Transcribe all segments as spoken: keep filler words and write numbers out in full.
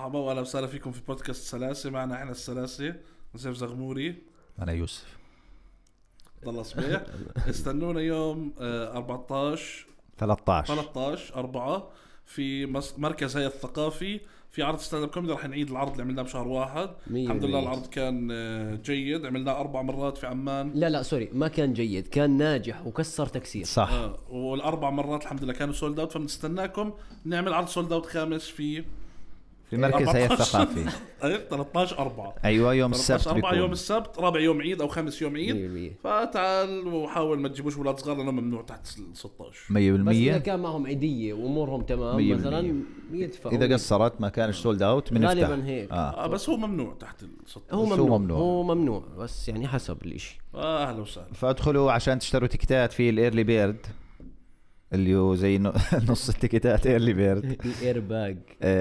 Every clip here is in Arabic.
مرحبا واهلا وسهلا فيكم في بودكاست سلاسة. معنا احنا السلاسة نزيف زغموري، انا يوسف ضل صبيح. استنونا يوم أربعتاشر ثلاثة عشر أربعة في مركز هيئة الثقافي في عرض ستاند اب كوميدي. رح نعيد العرض اللي عملناه بشهر واحد. الحمد لله العرض كان جيد، عملناه أربع مرات في عمان. لا لا سوري ما كان جيد، كان ناجح وكسر تكسير صح. آه والأربع مرات الحمد لله كانوا سولد اوت، فبنستناكم نعمل عرض سولد اوت خامس في في مركز هيئة الثقافي. ثلاثة عشر أربعة ايوه يوم السبت بيكون يوم السبت، رابع يوم عيد او خامس يوم عيد. مية بالمية. فتعال وحاول ما تجيبوش ولاد صغار لانه ممنوع تحت ستة عشر. مية بس إذا بالمية. كان معهم عيدية وأمورهم تمام مية مثلا يدفعوا. اذا قصرت ما كانش سولد اوت بنفتح غالبا هيك. آه. آه بس هو ممنوع تحت ستة عشر. هو شو ممنوع. ممنوع؟ هو ممنوع بس يعني حسب الاشي. آه اهلا وسهلا. فادخلوا عشان تشتروا تيكتات في الايرلي بيرد اللي هو زي نص التيكتات ايرلي بيرد الايرباج.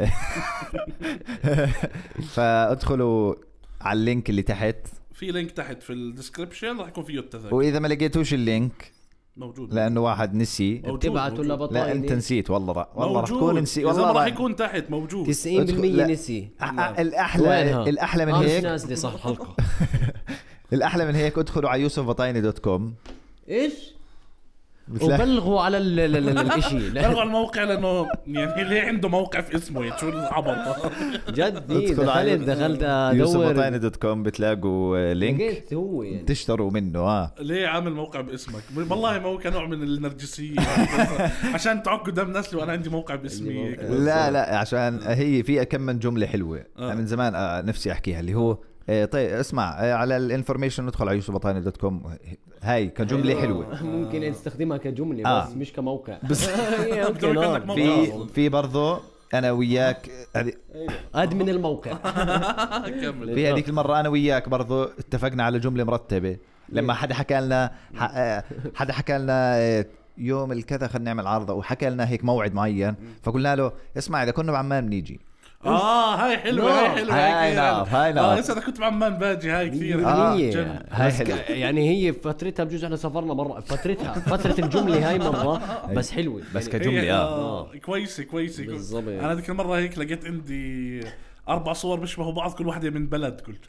فادخلوا على اللينك اللي تحت، في لينك تحت في الديسكريبشن راح يكون فيه التذاكر واذا ما لقيتوش اللينك موجود لانه واحد نسي بتبعتوا لا لبطاينة. انت نسيت والله را. والله راح موجود. تكون نسي والله والله راح را. يكون تحت موجود تسعين بالمية لا. نسي. الاحلى وينها؟ الاحلى من آه هيك نازلة صح حلقة. الاحلى من هيك ادخلوا على يوسف بطايني دوت كوم ايش؟ بتلاقي- وبلغوا على ال- ال- ال- الاشي. بلغوا على الموقع لانه يعني ليه عنده موقع في اسمه يعني شو العبط. جد إيه، ادخلوا على دخلت دخلت يوسف ادور بطايني دوت كوم بتلاقوا لينك لقيت هو يعني. تشتروا منه. اه ليه عامل موقع باسمك؟ والله ما هو كنوع من النرجسية عشان تعك قدام الناس لو انا عندي موقع باسمي هيك. لا لا عشان هي فيها كم من جملة حلوة آه. من زمان آه نفسي احكيها اللي هو آه طيب اسمع آه على الانفورميشن ندخل على يوسف بطايني دوت كوم. هاي كجملة حلوة. ممكن تستخدمها كجملة آه. بس مش كموقع. بس هي بدك ممكن عندك آه. موقع. في في برضه انا وياك هذه- ادمن الموقع. كمل. في هذيك المرة انا وياك برضه اتفقنا على جملة مرتبة لما حدا حكى لنا ح- آه، حدا حكى لنا آه، يوم الكذا خلينا نعمل عرض او حكى لنا هيك موعد معين، فقلنا له اسمع اذا كنا بعمان بنيجي. اه هاي حلوه هاي حلوه هاي نار، هاي نار. اه لسه انا كنت بعمان باجي هاي كثير. آه، هي هاي حلوة. يعني هي فترتها بجوز احنا سافرنا مرة فترتها فترة الجملة هاي مرة بس حلوة بس يعني. كجملة هي اه اه كويسه كويسه. بالضبط. انا ذيك المره هيك لقيت عندي اربع صور بيشبهوا بعض كل واحده من بلد. قلت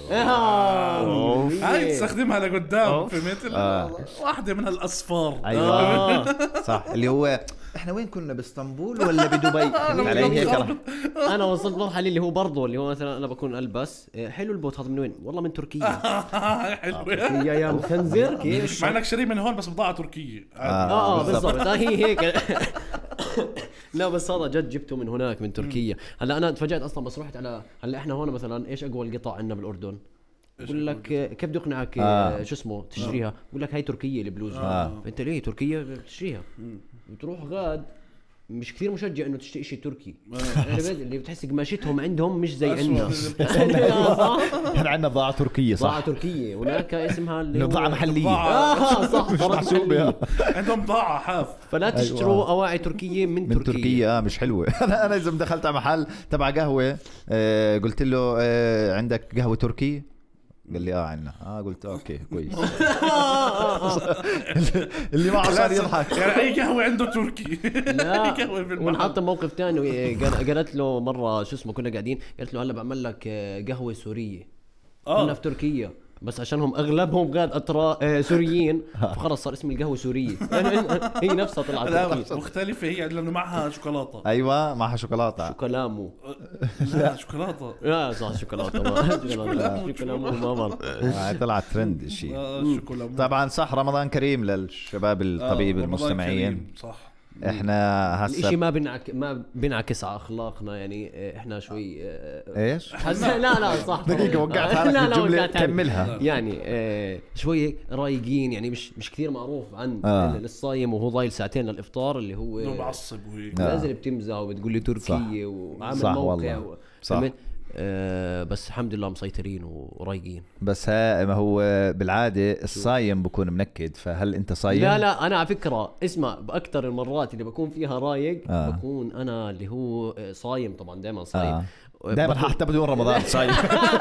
آه. هاي تستخدمها لقدام أوف. في مثل آه. واحده من هالاصفار. ايوه آه. صح اللي هو احنا وين كنا باسطنبول ولا بدبي؟ فهمت علي هيك راح- انا وصلت مرحلة اللي هو برضه اللي هو مثلا انا بكون البس إيه، حلو البوت هذا من وين؟ والله من تركيا. هاي حلوه يا يا مخنزر كيف؟ مع انك شاري من هون بس بضاعه تركيه. اه اه بالضبط. آه، هي هيك. لا بس هذا جد جبته من هناك من تركيا. هلا انا تفاجأت اصلا بس رحت على هلا احنا هون مثلا ايش اقوى القطع عندنا بالاردن؟ بقول لك آه، كيف بدي اقنعك آه. آه. شو اسمه تشتريها؟ بقول لك هاي تركيه البلوزه. آه. فانت ليه تركيا بتشتريها؟ بتروح غاد مش كثير مشجع انه تشتري شيء تركي. عرفت؟ اللي بتحس قماشتهم عندهم مش زي عندنا. احنا عندنا بضاعة تركية ضاعة صح. تركية هناك اسمها اللي هو بضاعة محلية. اه صح ضاعة محلية. عندهم ضاعه حاف. فلا تشتروا اواعي تركية من, من تركيا آه مش حلوة. انا انا اذا دخلت على محل تبع قهوة آه قلت له آه عندك قهوة تركي؟ قال لي اه عندنا. اه قلت اوكي كويس. اللي معه صار يضحك. يعني اي قهوه عنده تركي. لا أي قهوة في المحل. ونحط موقف ثاني. قالت له مرة شو اسمه كنا قاعدين قالت له هلا بعمل لك آه، قهوة سورية. كنا في تركيا بس عشانهم اغلبهم غاد اترا آه، سوريين فخلص صار اسم القهوة سورية. هي نفسها طلعت لا تركية. مختلفة هي لأنه معها شوكولاتة. ايوه معها شوكولاتة. كلامه لا شوكولاتة. لا صح شوكولاتة ما شوكولاتة كلامه ما مر. آه طلعت ترند الشيء. آه شوكولاتة. طبعا صح رمضان كريم للشباب الطبيب آه، المستمعين. رمضان كريم، صح. احنا الاشي هسه ما بينعك ما بينعكس على اخلاقنا يعني آه، احنا شوي آه، ايش؟ حز... لا لا صح دقيقة وقعت على لا لا الجملة وقعت عليك. كملها. يعني آه شوي رايقين يعني مش مش كثير معروف عن آه. الصايم وهو ضايل ساعتين للافطار اللي هو إنه بعصب وهيك. آه. نازل بتمزح وبتقول لي تركية وعامل صح موقع والله. و... صح. فهمت؟ آه بس الحمد لله مسيطرين ورايقين. بس ها ما هو بالعادة الصايم بكون منكد، فهل انت صايم؟ لا لا انا على فكره اسمع باكثر المرات اللي بكون فيها رايق آه. بكون انا اللي هو صايم طبعا دائما صايم آه. دائما حتى بدون رمضان صايم.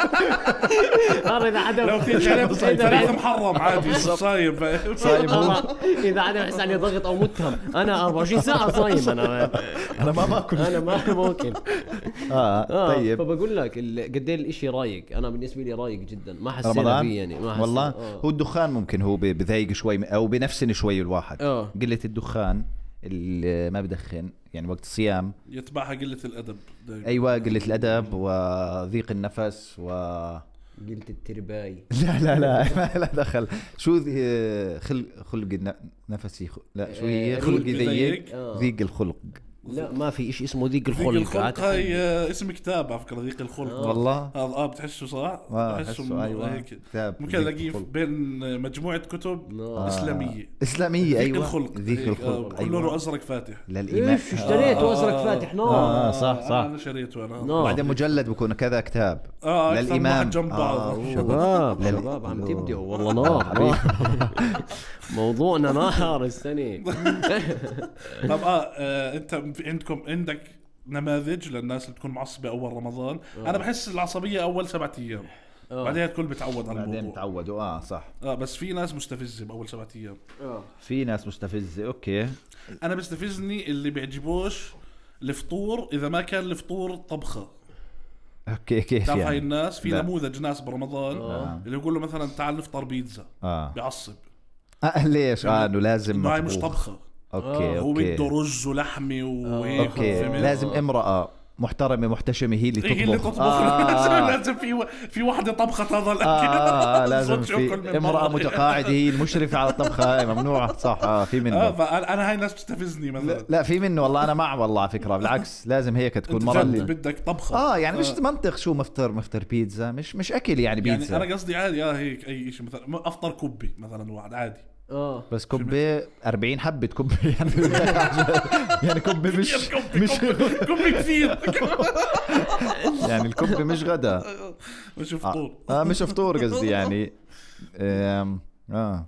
اذا عدم لو ثلاث محرم عادي صايم صايم. اذا عدم يحس علي ضغط او متهم انا أربعة وعشرين ساعه صايم. انا انا ما باكل انا ما ممكن. اه طيب. فبقول لك قد ايه الاشي رايق. انا بالنسبه لي رايق جدا ما حسيت رمضان فيه يعني ما والله. آه. هو الدخان ممكن هو بضايق شوي او بنفسن شوي الواحد. آه. قلة الدخان اللي ما بدخن يعني وقت الصيام يتبعها قلة الأدب دايما. أيوة قلة الأدب وضيق النفس و قلت الترباي. لا لا لا ما لا دخل. شو ذي خلق خلق نفسي خ... لا شو هي خلقي ضيق ضيق الخلق. لا ما في إشي اسمه ذيق الخلق. ذيق الخلق هاي اسم كتاب على فكرة. ذيق الخلق آه. والله هذا اه بتحسه صح؟ بتحسه أيوة هيك ممكن الاقيه بين مجموعة كتب آه. إسلامية إسلامية. ذيق أيوة الخلق. ذيق الخلق كل لونه أزرق فاتح للإيمان. إيش اشتريته آه. أزرق فاتح نار. آه صح صح أنا شريته أنا. بعدين مجلد بكون كذا كتاب آه للإمام. جنب بعض. آه شباب شباب عم تبدعوا والله نار. موضوعنا نار السنة. طب اه أنت عندكم عندك نماذج للناس اللي تكون معصبة أول رمضان؟ أوه. أنا بحس العصبية أول سبعة أيام أوه. بعدين الكل بتعود على الموضوع. بعدين بتعودوا اه صح. اه بس في ناس مستفزة بأول سبعة أيام. اه في ناس مستفزة. أوكي أنا بستفزني اللي بيعجبوش الفطور إذا ما كان الفطور طبخة. اوكي كيف تعرف يعني؟ هاي الناس في لا. نموذج ناس برمضان آه. اللي يقول له مثلا تعال نفطر بيتزا آه. بيعصب. آه ليش؟ آه إنه لازم هاي مش طبخة. اوكي آه. هو اوكي بده رز ولحمه وهيك. اوكي لازم امرأة محترمة محتشمة هي اللي تطبخ. هي اللي تطبخ. آه. لازم في في واحدة طبخت هذا الأكل. آه. آه. لازم في امرأة متقاعدة هي المشرفة على الطبخة. ممنوع صح. آه. في منه. آه. أنا هاي الناس بتستفزني مثلا. لا, لا في منه والله. أنا مع والله على فكرة بالعكس لازم هيك تكون مرة اللي بدك طبخة. آه يعني مش منطق شو مفطر مفطر بيتزا مش مش أكل يعني بيتزا. يعني أنا قصدي عادي آه هيك أي شيء مثلا أفطر كوبي مثلا واحد عادي. اه بس كوبي أربعين حبة كوبي يعني يعني كوبي مش مش كوبي كثير. يعني الكوبي مش غدا مش فطور. اه مش فطور قصدي يعني. اه اه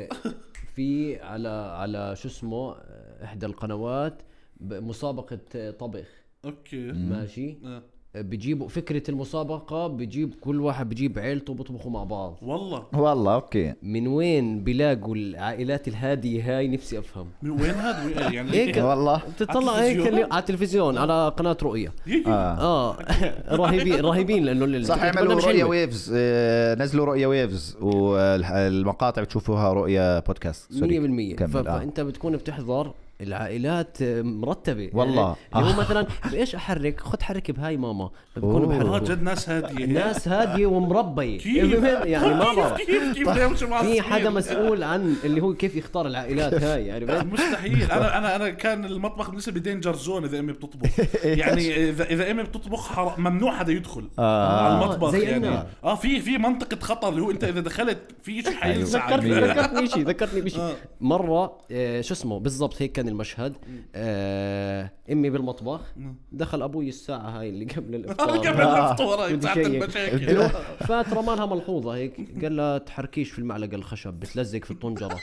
في على على شو اسمه احدى القنوات مسابقة طبخ. اوكي ماشي. آه. بيجيبوا فكرة المسابقة بيجيب كل واحد بيجيب عيلته بيطبخوا مع بعض. والله والله اوكي. من وين بيلاقوا العائلات الهادية هاي نفسي افهم. من وين هذا يعني هيك والله بتطلع هيك على التلفزيون على قناة رؤية. اه, آه. رهيبين رهيبين لانه صح. عملوا رؤية ويفز. آه نزلوا رؤية ويفز والمقاطع بتشوفوها رؤية بودكاست مية بالمية. ف... فانت بتكون بتحضر العائلات مرتبة والله. اللي هو مثلا بايش احرك خد حرك بهاي ماما بكونوا بحركوا. جد ناس هادية. ناس هادية ومربية كيف يعني ما بعرف كيف كيف في حدا مسؤول عن اللي هو كيف يختار العائلات هاي يعني مستحيل. انا انا انا كان المطبخ بالنسبه لي دينجر زون اذا امي بتطبخ. يعني اذا اذا امي بتطبخ ممنوع حدا يدخل آه. على المطبخ زي يعني أنا. اه في في منطقه خطر اللي هو انت اذا دخلت في شيء حيلسع. ذكرتني ذكرتني شيء ذكرتني بشيء مره آه شو اسمه بالضبط هيك كان المشهد. آه امي بالمطبخ دخل ابوي الساعه هاي اللي قبل الافطار قبل الفطور هاي ساعه المشاكل. فاترمى لها ملحوظه هيك قال لها تحركيش في المعلقه الخشب بتلزق في الطنجره.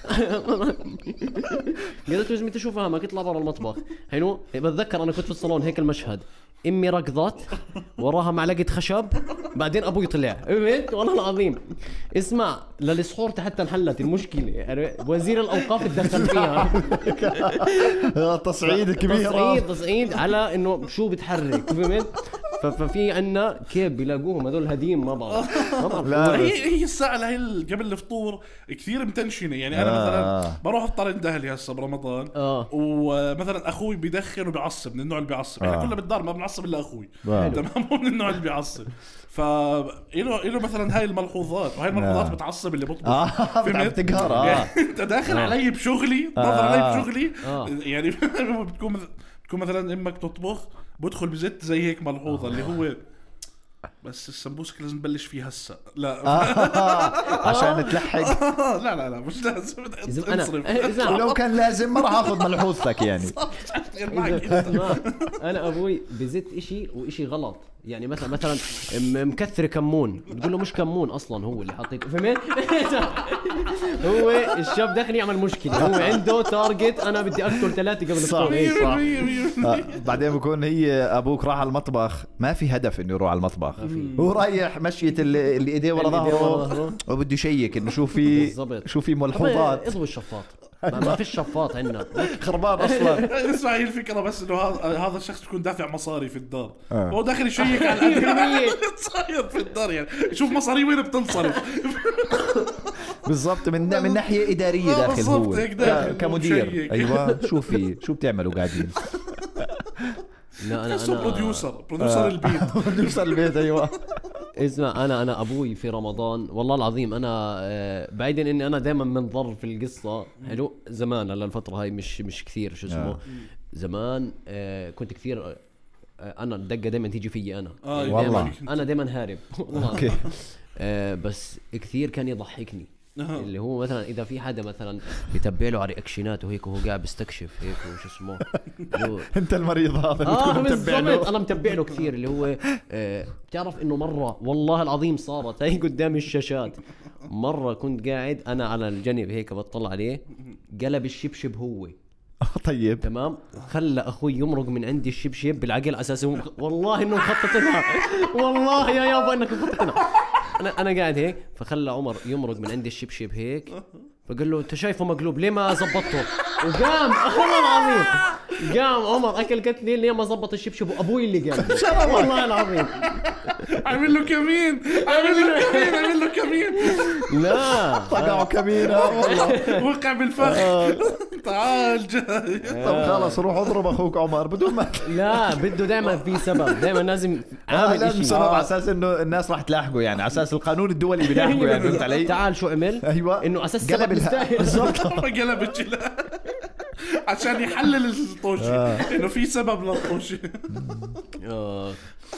قالت له انت شو فاهمك اطلع برا المطبخ. حلو بتذكر انا كنت في الصالون هيك المشهد امي ركضت وراها معلقه خشب بعدين ابوي طلع. والله العظيم اسمع للسحور حتى انحلت المشكله يعني وزير الاوقاف تدخل فيها. تصعيد كبير. تصعيد تصعيد على انه شو بتحرك فهمت. ففي عنا كيف بيلاقوهم هذول هديم ما بعرف ما بعرف. هي هي الساعه اللي هي قبل الفطور كثير متنشنه يعني. انا آه. مثلا بروح افطر عند اهلي هسه برمضان آه. ومثلا اخوي بيدخن وبيعصب من النوع اللي بيعصب. احنا آه. كلنا بالدار ما بنعصب الا اخوي آه. تمام من النوع اللي بيعصب. فإله إله مثلا هاي الملحوظات وهي الملحوظات آه. بتعصب اللي بطبخ. اه بتقهر. اه يعني انت داخل آه. علي بشغلي آه. نظر علي بشغلي آه. يعني بتكون بتكون مثلا امك تطبخ بدخل بزت زي هيك ملحوظه اللي هو بس السمبوسك لازم نبلش فيه هسه. لا آه. عشان تلحق. لا لا لا مش لازم انا انصرف. ولو كان لازم ما راح اخذ ملحوظتك يعني. تخيل معك انت. انا ابوي بزت اشي واشي غلط، يعني مثلا مثلا م- مكثر كمون، بتقول له مش كمون اصلا هو اللي حطيته، فهمت؟ هو الشاب داخل يعمل مشكله، هو عنده تارجت انا بدي اقتل ثلاثه قبل صح. الصبح. صح. آه، بعدين بكون هي ابوك راح على المطبخ، ما في هدف انه يروح على المطبخ، هو رايح مشية اللي اللي ايديه ورا اللي إيديه ورا ظهره ظهره. وبده يشيك انه شو في بالضبط. شو في طب ملحوظات. اضرب الشفاط، ما ما فيش شفاط عندنا. خربان اصلا. اسمع، هي الفكره بس انه هذا هذا الشخص بيكون دافع مصاري في الدار، آه. هو داخل يشيك على اللي صاير في الدار، يعني يشوف مصاري وين بتنصرف. بالضبط، من من ناحيه اداريه آه، داخل هو بالضبط، هيك داخل ك- كمدير. ومشيك. ايوه شو في شو بتعملوا قاعدين. لا انا تحسه انا بروديوسر بروديوسر البيت. نوصل البيت. ايوه اسمع، انا انا ابوي في رمضان والله العظيم انا آه، بعيدا اني انا دائما منضر في القصه. حلو زمان، هلا الفتره هاي مش مش كثير شو اسمه. آه. زمان آه، كنت كثير آه، انا الدقه دائما تيجي فيي انا. آه، يعني والله. دايماً- انا دائما هارب. اوكي. آه، بس كثير كان يضحكني. آه. اللي هو مثلا اذا في حدا مثلا بتبع له على رياكشنات وهيك وهو قاعد بيستكشف هيك وشو اسمه. اللي هو انت المريض هذا اه بتكون متبع بالضبط، له. انا متبع له كثير. اللي هو آه بتعرف انه مره والله العظيم صارت هي قدام الشاشات. مره كنت قاعد انا على الجنب هيك بطلع عليه، قلب الشبشب هو طيب تمام، خلى اخوي يمرق من عندي الشبشب بالعقل على اساس هو- والله انه مخططينها. والله يا يابا انك مخططينها. انا انا قاعد هيك، فخلى عمر يمرق من عندي الشبشب هيك، فقال له انت شايفه مقلوب ليه ما زبطته؟ وقام والله العظيم قام عمر اكل قتلي ليه ما زبط الشبشب، وابوي اللي قام. والله العظيم عامل له كمين، عامل له كمين، عامل له كمين، لا طقعوا كمينة والله. وقع بالفخ. تعال جاي. طب خلص روح اضرب اخوك عمر بدون ما لا بده دائما في سبب، دائما لازم عامل لازم شيء. سبب على اساس انه الناس راح تلاحقه، يعني على اساس القانون الدولي بيلاحقه، يعني فهمت علي؟ تعال شو عمل؟ ايوه انه اساس قلب سبب الها- مستاهل. بالضبط. قلب الجلاد عشان يحلل الطوشة انه في سبب للطوشة. آه.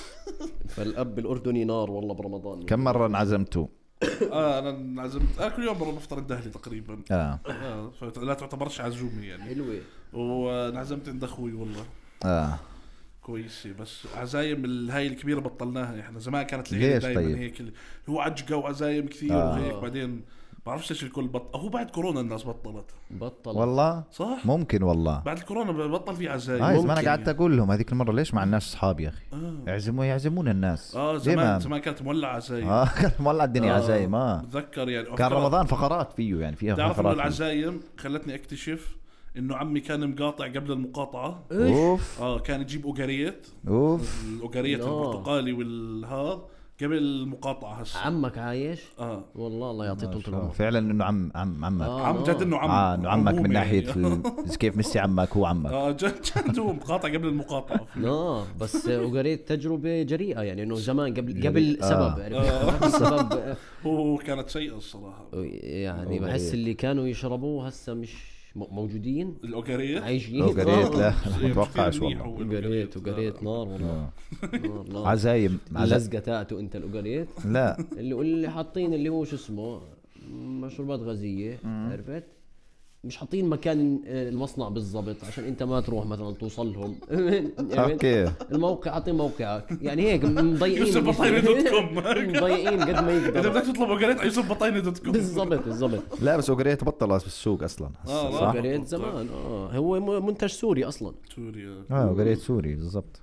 فالاب الاردني نار والله برمضان. كم مرة انعزمتوا؟ اه انا انعزمت، انا كل يوم بروح بفطر عند اهلي تقريبا. اه آه فلا تعتبرش عزومه يعني. حلوه. وانعزمت عند اخوي والله اه كويسه، بس عزايم ال- هاي الكبيره بطلناها. احنا زمان كانت ليش العيله دائما طيب؟ هيك، اللي هو عجقه وعزايم كثير آه. وهيك. بعدين بعرفش ايش الكل بطل، هو بعد كورونا الناس بطلت بطل والله صح. ممكن والله. بعد الكورونا بطل في عزايم. هاي زمان ممكن انا قعدت يعني. اقول لهم هذيك المرة ليش مع الناس اصحاب يا اخي؟ آه. يعزموا يعزمون الناس. اه ليه زمان ما- زمان كانت مولعه عزايم. اه كان مولع الدنيا عزايم. اه بتذكر يعني كان أفكار- رمضان فقرات فيه، يعني فيها تعرف انه فقرات فيه. العزايم خلتني اكتشف انه عمي كان مقاطع قبل المقاطعه. اوف اه كان يجيب اوغاريت، اوف الاوغاريت آه. البرتقالي والهذا قبل المقاطعه هسه. عمك عايش؟ اه والله الله يعطيه طول العمر. فعلا انه عم عم عمك. آه. عم جد انه عم اه انه عمك من عمومي ناحيه يعني. ال- كيف ميسي عمك هو عمك. اه جد جد هو مقاطع قبل المقاطعه. اه بس وقريت تجربه جريئه، يعني انه زمان قبل قبل آه. سبب عرفت؟ قبل سبب آه، هو كانت سيئه الصراحه. يعني أوه. بحس اللي كانوا يشربوه هسه مش م- موجودين الاوغاريت عايشين. لو قريت لا آه. ما اتوقعش كثير منيح والله. هو وقريت الأوغاريت. وقريت نار والله. آه. نار نار. عزايم عزايم اللزقه تاعته انت الأوغاريت لا اللي اللي حاطين اللي هو شو اسمه مشروبات غازيه، عرفت؟ مش حاطين مكان آه، المصنع بالضبط عشان انت ما تروح مثلا توصلهم. اوكي الموقع حاطين موقعك يعني هيك مضيعين. يوسف بطاينة دوت كوم. مضيعين قد ما اذا يقدر. بدك تطلب اوغاريت على يوسف بطاينة دوت كوم. بالضبط بالضبط. لا بس اوغريت بطل بالسوق اصلا آه، صح؟ قريت زمان اه هو م- منتج سوري اصلا. سوريا. اه اوغريت سوري بالضبط.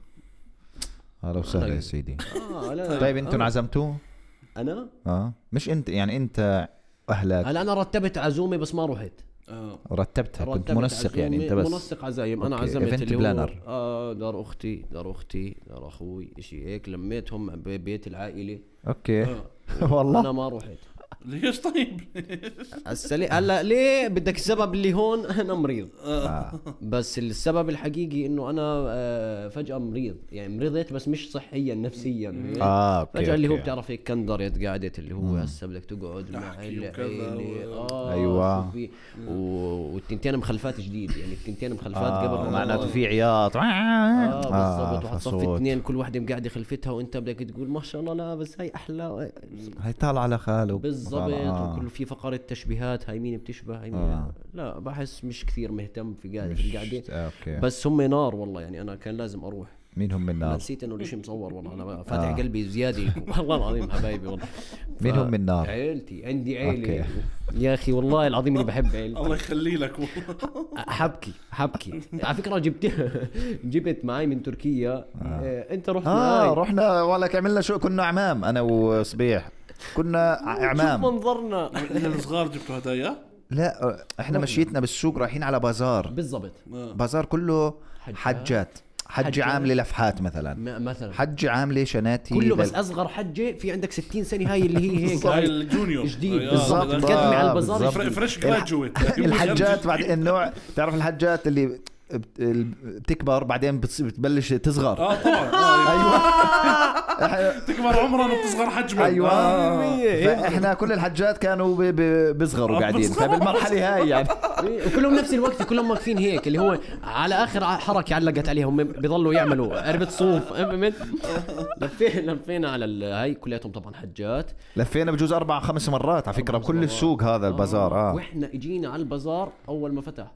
اهلا وسهلا يا طيب. سيدي. اه لا طيب انتوا آه. انعزمتوا؟ انا اه مش انت يعني انت اهلك هلا انا رتبت عزومه بس ما رحت. اه رتبتها كنت رتبت منسق يعني عزومة- انت بس منسق عزايم. انا أوكي. عزمت Event اللي planner. هو آه دار اختي دار اختي دار اخوي اشي هيك لميتهم ببيت العائله. اوكي آه. والله انا ما رحت. ليش طيب؟ هسه ليه- هلا ليه بدك السبب اللي هون؟ انا مريض. آه. بس السبب الحقيقي انه انا آه، فجأة مريض، يعني مرضت بس مش صحيا نفسيا. اه اوكي فجأة اللي هو أوكي. بتعرف هيك كندرت قعدت اللي هو هسه بدك تقعد مع أحكي وكذا العيلة. و- اه أيوة. شو في- و- والتنتين مخلفات جديد، يعني التنتين مخلفات آه قبل رمضان. معناته في عياط اه بالضبط. وحتصفي فصوت. اثنين كل وحده مقعده خلفتها وانت بدك تقول ما شاء الله لا بس هي احلى. هي طالع على خاله بالضبط بالضبط آه. وكل في فقرة تشبيهات، هاي مين بتشبه هاي مين آه. لا بحس مش كثير مهتم في قاعدة في القعدة آه. بس هم نار والله يعني أنا كان لازم أروح. مين هم النار؟ نسيت انه الاشي مصور والله انا فاتح آه. قلبي زياده والله العظيم حبايبي والله. مين هم النار؟ عيلتي، عندي عيله يا اخي والله العظيم اللي بحب عيلتي. الله يخلي لك حبكي حبكي على فكره جبت جبت معي من تركيا آه. آه. انت رحت اه معي. رحنا ولك عملنا شو كنا اعمام انا وصبيح كنا اعمام. شوف منظرنا الصغار جبتوا هدايا؟ لا احنا مشيتنا بالسوق رايحين على بازار بالضبط بازار كله حجات حجة عاملة لفحات مثلا مثلا حجة عاملة شناتي كله بس أصغر حجة في عندك ستين سنة هاي اللي هي هيك هاي الجونيور جديد بالضبط تقدمي على البازار فريش جراجويت. الحجات بعد النوع تعرف الحجات اللي بتكبر بعدين بتبلش تصغر. اه طبعا ايوه تكبر عمرا وبتصغر حجما. ايوه احنا كل الحجات كانوا بيصغروا قاعدين فبالمرحله هاي يعني وكلهم نفس الوقت كلهم واقفين هيك اللي هو على اخر حركه علقت عليهم بيضلوا يعملوا قربة صوف. لفينا لفينا على هاي كلياتهم طبعا حجات لفينا بجوز اربع خمس مرات على فكره بكل السوق هذا البازار. اه واحنا اجينا على البازار اول ما فتح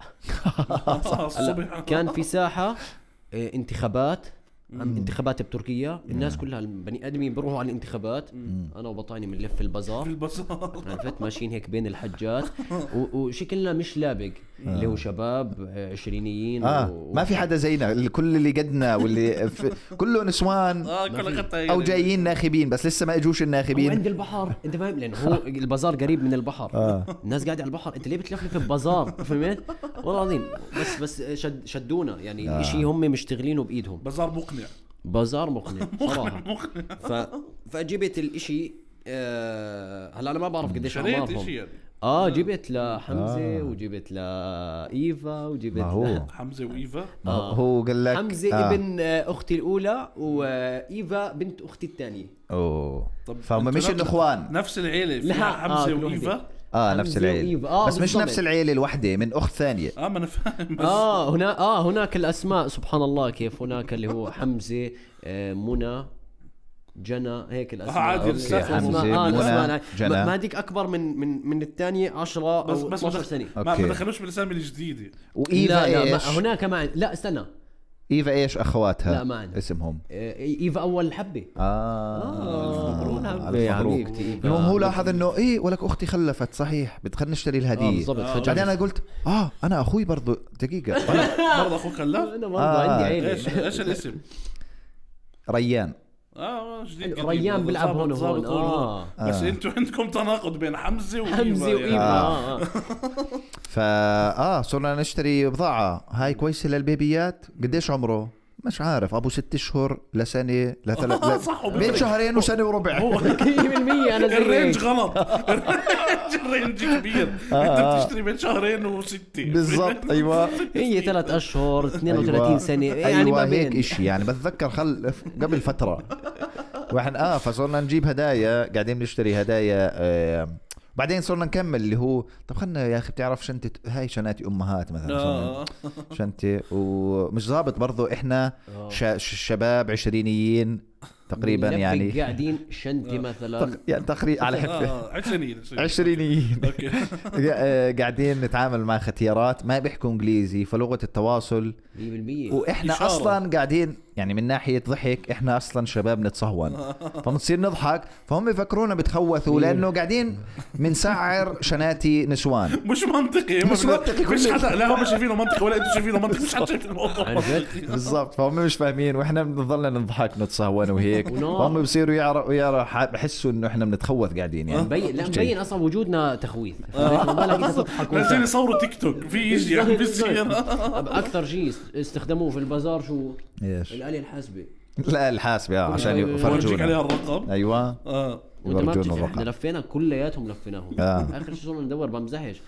كان في ساحة انتخابات انتخابات بتركيا الناس كلها البني ادمين بيروحوا على الانتخابات. انا وبطاني بنلف في البازار في البازار عرفت ماشيين هيك بين الحجات وشكلنا مش لابق اللي هو شباب عشرينيين آه. و... ما في حدا زينا كل اللي قدنا واللي في... كله نسوان آه او جايين ناخبين بس لسه ما اجوش الناخبين عند البحر انت فاهم لانه هو البازار قريب من البحر. آه. الناس قاعده على البحر انت ليه بتلفلف ببازار فهمت والله العظيم بس بس شد شدونا يعني آه. شيء هم مشتغلينه بايدهم. بازار مقنع بازار مقنع صراحه ف... فجبت الاشي أه... هلا انا ما بعرف قديش اعمارهم يعني. اه جبت لحمزه آه. وجبت لايفا وجبت ل... حمزه وايفا آه. هو قال لك حمزه آه. ابن اختي الاولى وايفا بنت اختي الثانيه. اوه فهم مش الاخوان نفس العيله فيها حمزه آه وايفا اه نفس العيله آه بس مش نفس العيله الوحده من اخت ثانيه. اه ما انا فاهم بس اه هنا اه هناك الاسماء سبحان الله كيف هناك اللي هو حمزه آه منى جنى هيك الاسماء. عادي حمزه آه منى جنى ما هذيك اكبر من من من الثانيه عشرة بس او بس اثناشر سنه. ما ما دخلوش بالاسامي الجديده. وايفا لا ايش لا هناك ما لا استنى ايفا ايش اخواتها؟ لا ما عندي اسمهم ايفا اول حبه. اه, آه. الف مبروك. المهم هو لاحظ انه ايه ولك اختي خلفت صحيح بدخلنا نشتري الهديه. آه بعدين انا قلت اه انا اخوي برضو دقيقه انا برضه اخوك خلف. انا برضه آه. عندي عيله. ايش ايش الاسم؟ ريان. اه جديد ريان بيلعب هون وهون اه بس آه. انتوا عندكم تناقض بين حمزه وايفا. حمزه وايفا اه, آه. فا اه صرنا نشتري بضاعه هاي كويسه للبيبيات. قديش عمره؟ مش عارف ابو ست اشهر لسنه لثلاث آه صح بين شهرين وسنه وربع. مية بالمية انا زي الرينج غلط. الرينج كبير. انت بتشتري بين شهرين وستة بالضبط. ايوه هي ثلاث اشهر اثنين وثلاثين أيوة. سنه يعني أيوة ما بين هيك شيء يعني بتذكر خل قبل فتره واحنا اه فصرنا نجيب هدايا قاعدين نشتري هدايا آه بعدين صرنا نكمل اللي هو طب خلنا يا اخي بتعرف شنطه هاي شناتي امهات مثلا شنطه ومش ضابط برضو احنا شباب عشرينيين تقريبا يعني قاعدين شنطه مثلا تق... يعني تقريبا على حفه عشرينيين عشرينيين قاعدين نتعامل مع ختيارات ما بيحكوا انجليزي فلغه التواصل مية بالمية واحنا إشارة. اصلا قاعدين يعني من ناحيه ضحك احنا اصلا شباب نتصهون فبنصير نضحك فهم يفكرونا بتخوثوا لانه قاعدين بنسعر شناتي نسوان. مش منطقي مش منطقي مش حدا لا هم شايفينه منطقي ولا انتم شايفينه منطقي مش حدا شايف الموضوع بالضبط فهم مش فاهمين واحنا بنضلنا نضحك نتصهون وهيك فهم بصيروا يعرفوا يعرفوا بحسوا انه احنا بنتخوث قاعدين يعني مبين لا مبين اصلا وجودنا تخويث. لازم يصوروا تيك توك في يجي عم بيصير. اكثر شيء استخدموه في البازار شو ايش الآلة الحاسبة. لا الحاسبة عشان يفرجونا عليها الرقم. ايوه اه يفرجونا احنا لفينا كلياتهم لفيناهم آه. اخر شيء صرنا ندور بمزحش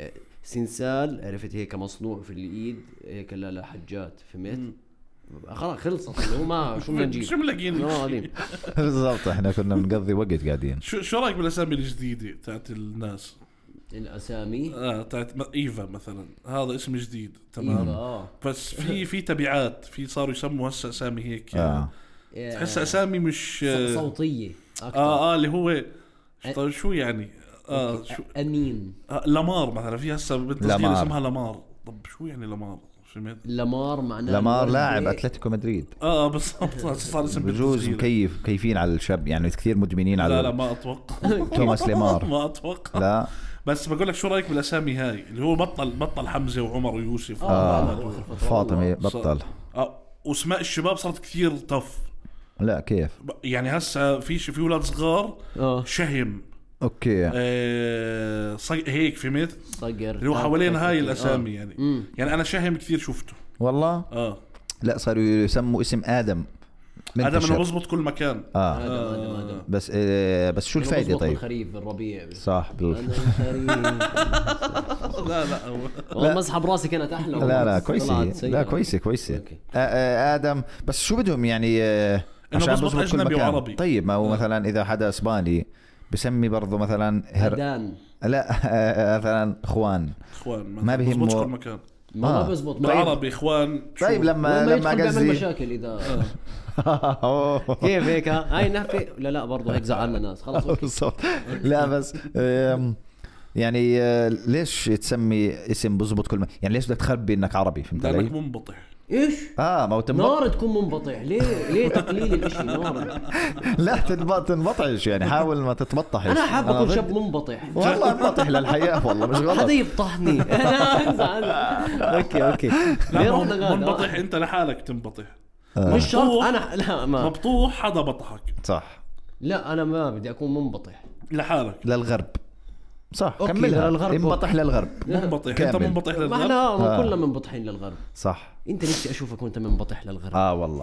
سنسال عرفت هيك مصنوع في الايد هيك لحجات فهمت خلاص خلصت هو ما شو بدنا نجيب شو ملاقيين بالضبط احنا كنا بنقضي وقت قاعدين. شو شو رايك بالاسامي الجديده تاعت الناس؟ الاسامي اه تاعت ايفا مثلا هذا اسم جديد تمام آه. بس في في تبعات في صاروا يسموا هسه اسامي هيك آه. تحس اسامي مش صوتيه أكتر. اه اه اللي هو طيب شو يعني اه شو امين آه لامار مثلا، في هسه بنت صغيره اسمها لامار. طب شو يعني لامار؟ فهمت؟ لامار معناه لامار لاعب اتلتيكو مدريد. اه بس صار اسم بنت بجوز صغيرة. مكيف كيفين على الشاب يعني، كثير مدمنين على لا لا ما اتوقع. توماس ليمار. ما اتوقع. لا بس بقول لك شو رايك بالاسامي هاي اللي هو بطل بطل حمزه وعمر ويوسف آه. فاطمه بطل. اه واسماء الشباب صارت كثير طف. لا كيف يعني هسه في في اولاد صغار اه شهم اوكي آه صي... هيك فهمت صقر اللي هو حوالين هاي الاسامي آه. يعني مم. يعني انا شهم كثير شفته. والله اه لا صاروا يسموا اسم ادم هذا منتشر. انه بزبط كل مكان. اه, آدم آدم آدم. بس آه بس شو الفائده طيب؟ بالخريف بالربيع صح بال... أنا الخريف. لا لا والله مسحب راسي كانت احلى. لا لا طلعت كويسه سيئة. لا كويسه كويسه أوكي. آه آه ادم. بس شو بدهم يعني آه إنه عشان بزبط بزبط كل أجنبي مكان. وعربي. طيب ما هو مثلا اذا حدا اسباني بسمي برضه مثلا هر... هدان لا آه مثلا اخوان اخوان ما بيهمه. بزبطش كل مكان. ما آه. ما بزبط بالعربي اخوان شو؟ طيب لما لما لما يدخل بيعمل قصدي مشاكل اذا أوه. كيف هيك ها؟ هاي نحكي لا لا برضه هيك زعلنا ناس خلاص أوكي. بالضبط. لا بس آم، يعني آه، ليش تسمي اسم بزبط كل ما يعني ليش بدك تخبي انك عربي؟ فهمت لانك علي؟ منبطح. ايش اه ما هو تنبط... نار تكون منبطح ليه ليه تقليل الاشي نار لا تنبط تنبطعش يعني حاول ما تتبطحش. انا حاب اكون ضد. شاب منبطح والله انبطح للحياة والله مش غلط. هذا يبطحني انا انزعل. اوكي اوكي لا ليه ما هو رحنا غاد؟ منبطح انت لحالك تنبطح. مش شرط مبطوح. انا لا ما مبطوح حدا بطحك صح لا انا ما بدي اكون منبطح لحالك. للغرب صح أوكي، كملها للغرب. انبطح للغرب منبطح انت كامل. منبطح ما للغرب. احنا آه. كلنا منبطحين للغرب. صح انت نفسي اشوفك وانت منبطح للغرب. اه والله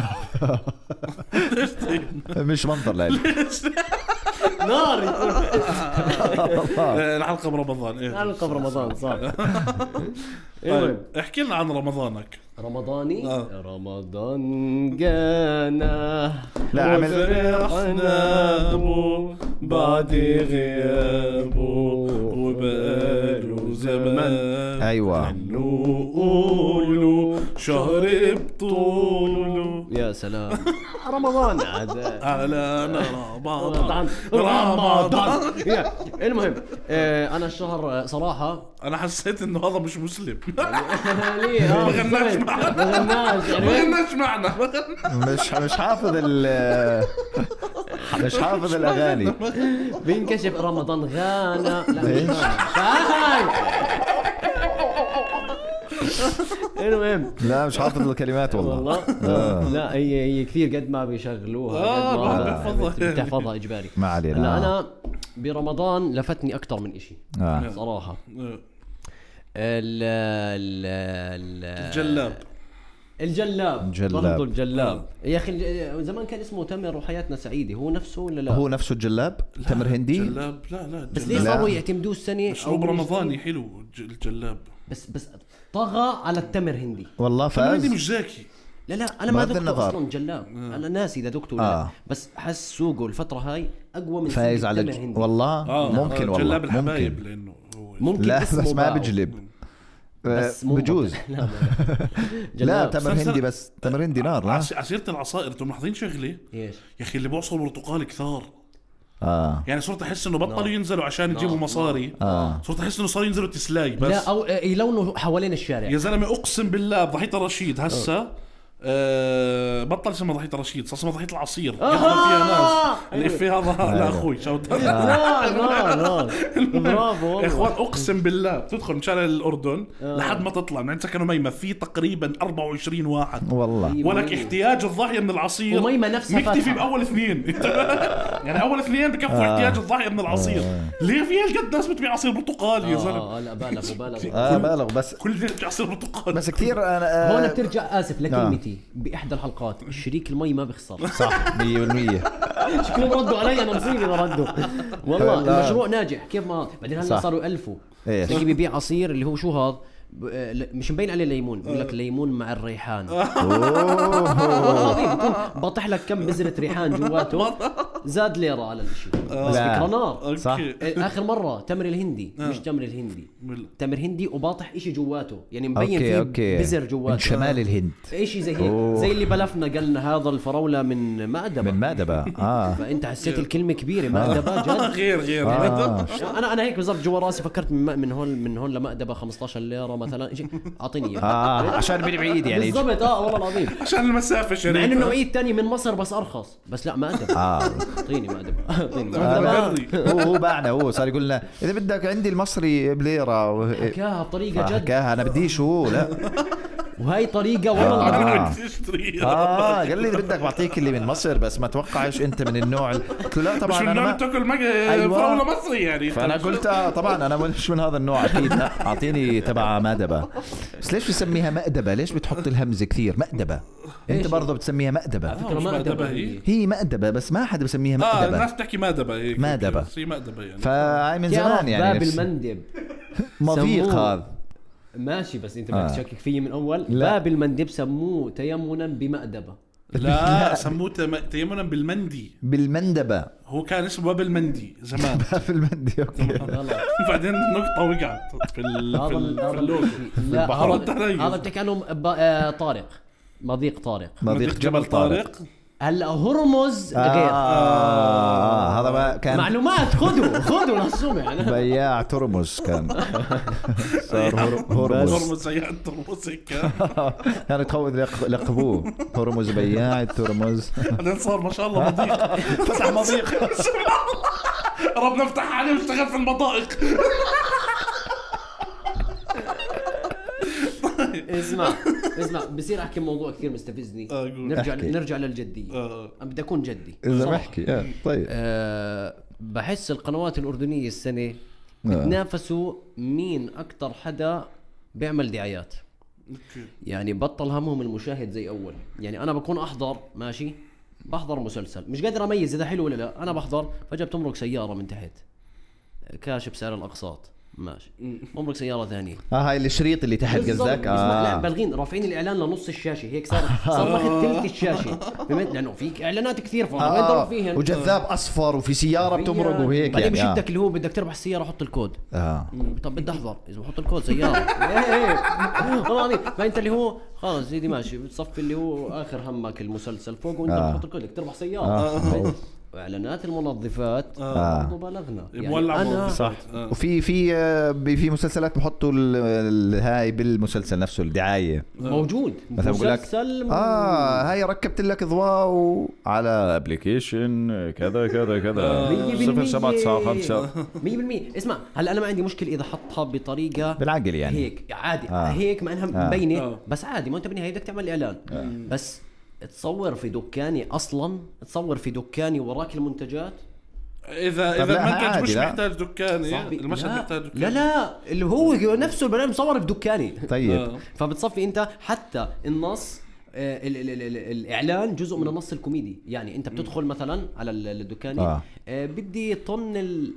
مش منظر لي. نار يكون آه، الحلقه برمضان ايه حلقه برمضان صح. طيب احكي لنا عن رمضانك. رمضاني آه. رمضان جانا لا، عمل- وفرحنا بو بعد غيابه وبقاله زمان ايوه نقولوا شهر بطوله يا سلام رمضان عاد على رمضان رمضان رمضان. يا، المهم آه، انا الشهر صراحه انا حسيت انه هذا مش مسلم. ليه آه، ما غناش بالضبط. معنا. ما غناش ما يعني غناش معنا ما غناش. مش مش حافظ ال مش حافظ الاغاني. بينكشف رمضان غانا لا إيش؟ مش غانا. المهم لا مش حافظ الكلمات والله. والله آه. لا هي هي كثير قد ما بيشغلوها آه، قد ما الواحد بيحفظها. بتحفظها اجباري. ما علينا. هلا انا برمضان لفتني اكثر من إشي آه. صراحه ال ال ال الجلاب. الجلاب الجلاب. برضو الجلاب يا اخي زمان كان اسمه تمر وحياتنا سعيده هو نفسه ولا لا؟ هو نفسه الجلاب تمر هندي. جلاب لا لا بس الجلاب. ليه لا. صاروا يعتمدوه السنه مشروب رمضاني حلو الج- الجلاب. بس بس طغى على التمر هندي. والله فاز فاز. مش زاكي. لا لا انا ما بغض ذقته النظر. اصلا جلاب انا ناسي اذا ذقته ولا آه. لا بس حس سوقه الفتره هاي اقوى من فايز سوق على التمر الج... هندي. والله اه ممكن آه، والله جلاب الحبايب ممكن. لانه هو ممكن لا اسمه بس ما باعه. بجلب. بس آه، مو بجوز. لا لا لا جلاب. تمر استنى، هندي بس تمر هندي نار لا. عص- عصيرة العصائر انتم ملاحظين شغله ايش يا اخي اللي بيعصروا برتقال كثار. اه يعني صرت احس انه بطلوا ينزلوا عشان يجيبوا نعم. مصاري. اه صرت احس انه صاروا ينزلوا تسلاي بس. لا او آه، يلونوا حوالين الشارع. يا زلمه اقسم بالله ضحيه رشيد هسه آه بطل اسمها ضحيه رشيد صار اسمها ضحيه العصير يحضر فيها ناس. الافيه هذا لاخوي شوت. لا لا لا برافو والله. اخوان اقسم بالله بتدخل من شارع الاردن لحد ما تطلع من عند سكن ميمة في تقريبا أربعة وعشرين واحد. والله ولك احتياج الضاحيه من العصير وميمة نفسها مكتفي فاتحة. باول اثنين. يعني اول اثنين بكفوا احتياج الضاحيه من العصير. ليه في هالقد ناس بتبيع عصير برتقال يا زلمه؟ اه لا بالغوا بالغوا. اه بالغ بس كل الليل بتبيع عصير برتقال. بس كثير انا هون آه بترجع اسف لكلمتي باحدى الحلقات الشريك المي ما بيخسر. صح مية بالمية. شكلهم ردوا علي انا مصيبه ما ردوا والله. لا. المشروع ناجح كيف ما بعدين هلا صح. صاروا يالفوا إيش؟ تلاقيه بيبيع عصير اللي هو شو هذا ب- آه، ل- مش مبين عليه ليمون بقول لك ليمون مع الريحان. والله العظيم بكون باطح لك كم بذره ريحان جواته زاد ليره على الشيء بس لا. فكره نار. صح. اخر مره تمر الهندي مش تمر الهندي تمر هندي وباطح اشي جواته يعني مبين أوكي فيه أوكي. بذر جواته من شمال الهند اشي زي هيك أوه. زي اللي بلفنا قالنا هذا الفراوله من مأدبة من مأدبة اه فانت حسيت الكلمه كبيره مأدبة جد. غير غير آه. انا انا هيك بالضبط جوا راسي فكرت من من هون من هون لمأدبة خمسة عشر ليره مثلا شيء اعطيني اياه اه عشان من بعيد يعني بالضبط اه والله العظيم عشان المسافه مع انه شريط النوعيه الثانيه من مصر بس ارخص بس لا مأدبة اه اعطيني مأدبة اعطيني آه، مأدبة لا. هو هو باعنا هو صار يقول لنا اذا بدك عندي المصري بليره و... حكاها بطريقه جد حكاها انا بديش هو لا وهي طريقه والله العظيم آه. تشتري اه قال لي اذا بدك بعطيك اللي من مصر بس ما توقعش انت من النوع ال- قلت له لا مش طبعا من انا نوع ما... تاكل مج... أيوة. فراوله مصري يعني. فانا قلت آه طبعا انا مش من هذا النوع اكيد لا اعطيني تبع مأدبة. بس ليش بسميها مأدبة؟ ليش بتحط الهمزه كثير مأدبة؟ انت برضه بتسميها مأدبة. فكره مش مأدبة مأدبة هي هي. هي مأدبة بس ما حدا بسميها اه مأدبة. الناس بتحكي مأدبة هيك مأدبة. هي مأدبة يعني. فهاي من تعرف زمان يعني باب نفسي. المندب مضيق سموه- هذا ماشي بس انت آه. بدك تشكك فيي من اول لا. باب المندب سموه تيمنا بمأدبة لا سموه تم- تيمنا بالمندي. بالمندبة هو كان اسمه باب المندي زمان. باب المندي اوكي. غلط بعدين نقطة وقعت في ال في, هذا ال هذا في اللوجو. لا البحر هذا التريث. هذا بتحكي عنهم ب- آه، طارق مضيق طارق مضيق جبل طارق. هلا هرمز آه غير آه هذا ما كان معلومات خذوا خذوا للسمع أنا. بياع ترمز كان صار هر- هرمز هرمز زي الترمز هيك. كانوا يتخوذ لق- لقبوه هرمز بياع الترمز. بعدين صار ما شاء الله مضيق. فتح مضيق. ربنا فتح عليه واشتغل في المضائق. اسمع اسمع بصير احكي موضوع كثير مستفزني آه، قول. نرجع احكي. نرجع للجديه آه. انا بدي اكون جدي اذا صراحة. بحكي آه، طيب أه بحس القنوات الأردنية السنة بتنافسوا مين أكتر حدا بيعمل دعايات. يعني بطل همهم المشاهد زي أول. يعني أنا بكون أحضر ماشي بحضر مسلسل مش قادر أميز إذا حلو ولا لا. أنا بحضر فجأة بتمرق سيارة من تحت كاشف سعر الأقساط ماشي ممرق سيارة ثانية اه هاي الشريط اللي تحت بالضبط. قصدك اسمع، لا اه بالغين رافعين الاعلان لنص الشاشه هيك صار صار ماخذ ثلث الشاشه فهمت لانه فيك اعلانات كثير فوين آه ضرب فيهن وجذاب اصفر وفي سياره بتمرق وهيك بعدين يعني بشدك اللي هو بدك تربح السياره حط الكود اه طب بدي احضر اذا بحط الكود سياره ايه ايه والله العظيم فانت اللي هو خلص سيدي ماشي بتصفي اللي هو اخر همك المسلسل فوق وانت آه. بتحط الكود بدك تربح سياره آه. واعلانات المنظفات آه. برضه بلغنا مولع انا صح. وفي في آه، ب- في مسلسلات بحطوا ال- ال- هاي بالمسلسل نفسه الدعايه موجود مثلا بقول لك مسلسل اه هاي ركبت لك ضواء على ابلكيشن كذا كذا كذا صفر سبعة تسعة خمسة مية بالمية اسمع هلا انا ما عندي مشكله اذا حطها بطريقه بالعقل يعني هيك عادي آه. آه. هيك مع انها آه. مبينه آه. بس عادي ما انت بالنهايه بدك تعمل اعلان آه. بس تصور في دكاني اصلا تصور في دكاني وراك المنتجات اذا طب اذا لا، المنتج عادي، مش لا. محتاج دكان صاحبي المشهد لا. محتاج دكان. لا لا اللي هو نفسه البرنامج مصور في دكاني طيب آه. فبتصفي انت حتى النص آه، ال ال ال ال الاعلان جزء من النص الكوميدي يعني انت بتدخل مثلا على ال- الدكاني آه. آه. بدي طن ال...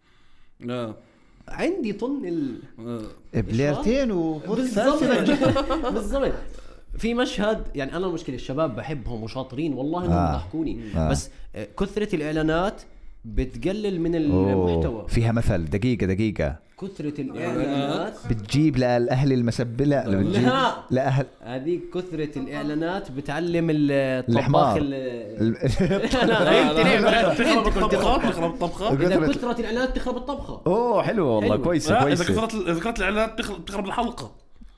آه. عندي طن ال... آه. بليرتين و بالضبط بالضبط في مشهد يعني انا المشكله الشباب بحبهم وشاطرين والله انهم آه. بيضحكوني آه. بس آه، كثره الاعلانات بتقلل من أوه. المحتوى فيها مثل دقيقة دقيقة كثره الاعلانات بتجيب للاهل المسبلة لا بتجيب لا. لاهل هذه كثره الاعلانات بتعلم الطباخ الحمار. ال- ال- انا فهمتني تخرب الطبخات تخرب الطبخة. اذا كثره الاعلانات تخرب الطبخه اوه حلو والله حلو. كويسة لا، اذا كويسة كثرت اذا كثرت الاعلانات تخرب تخرب الحلقة.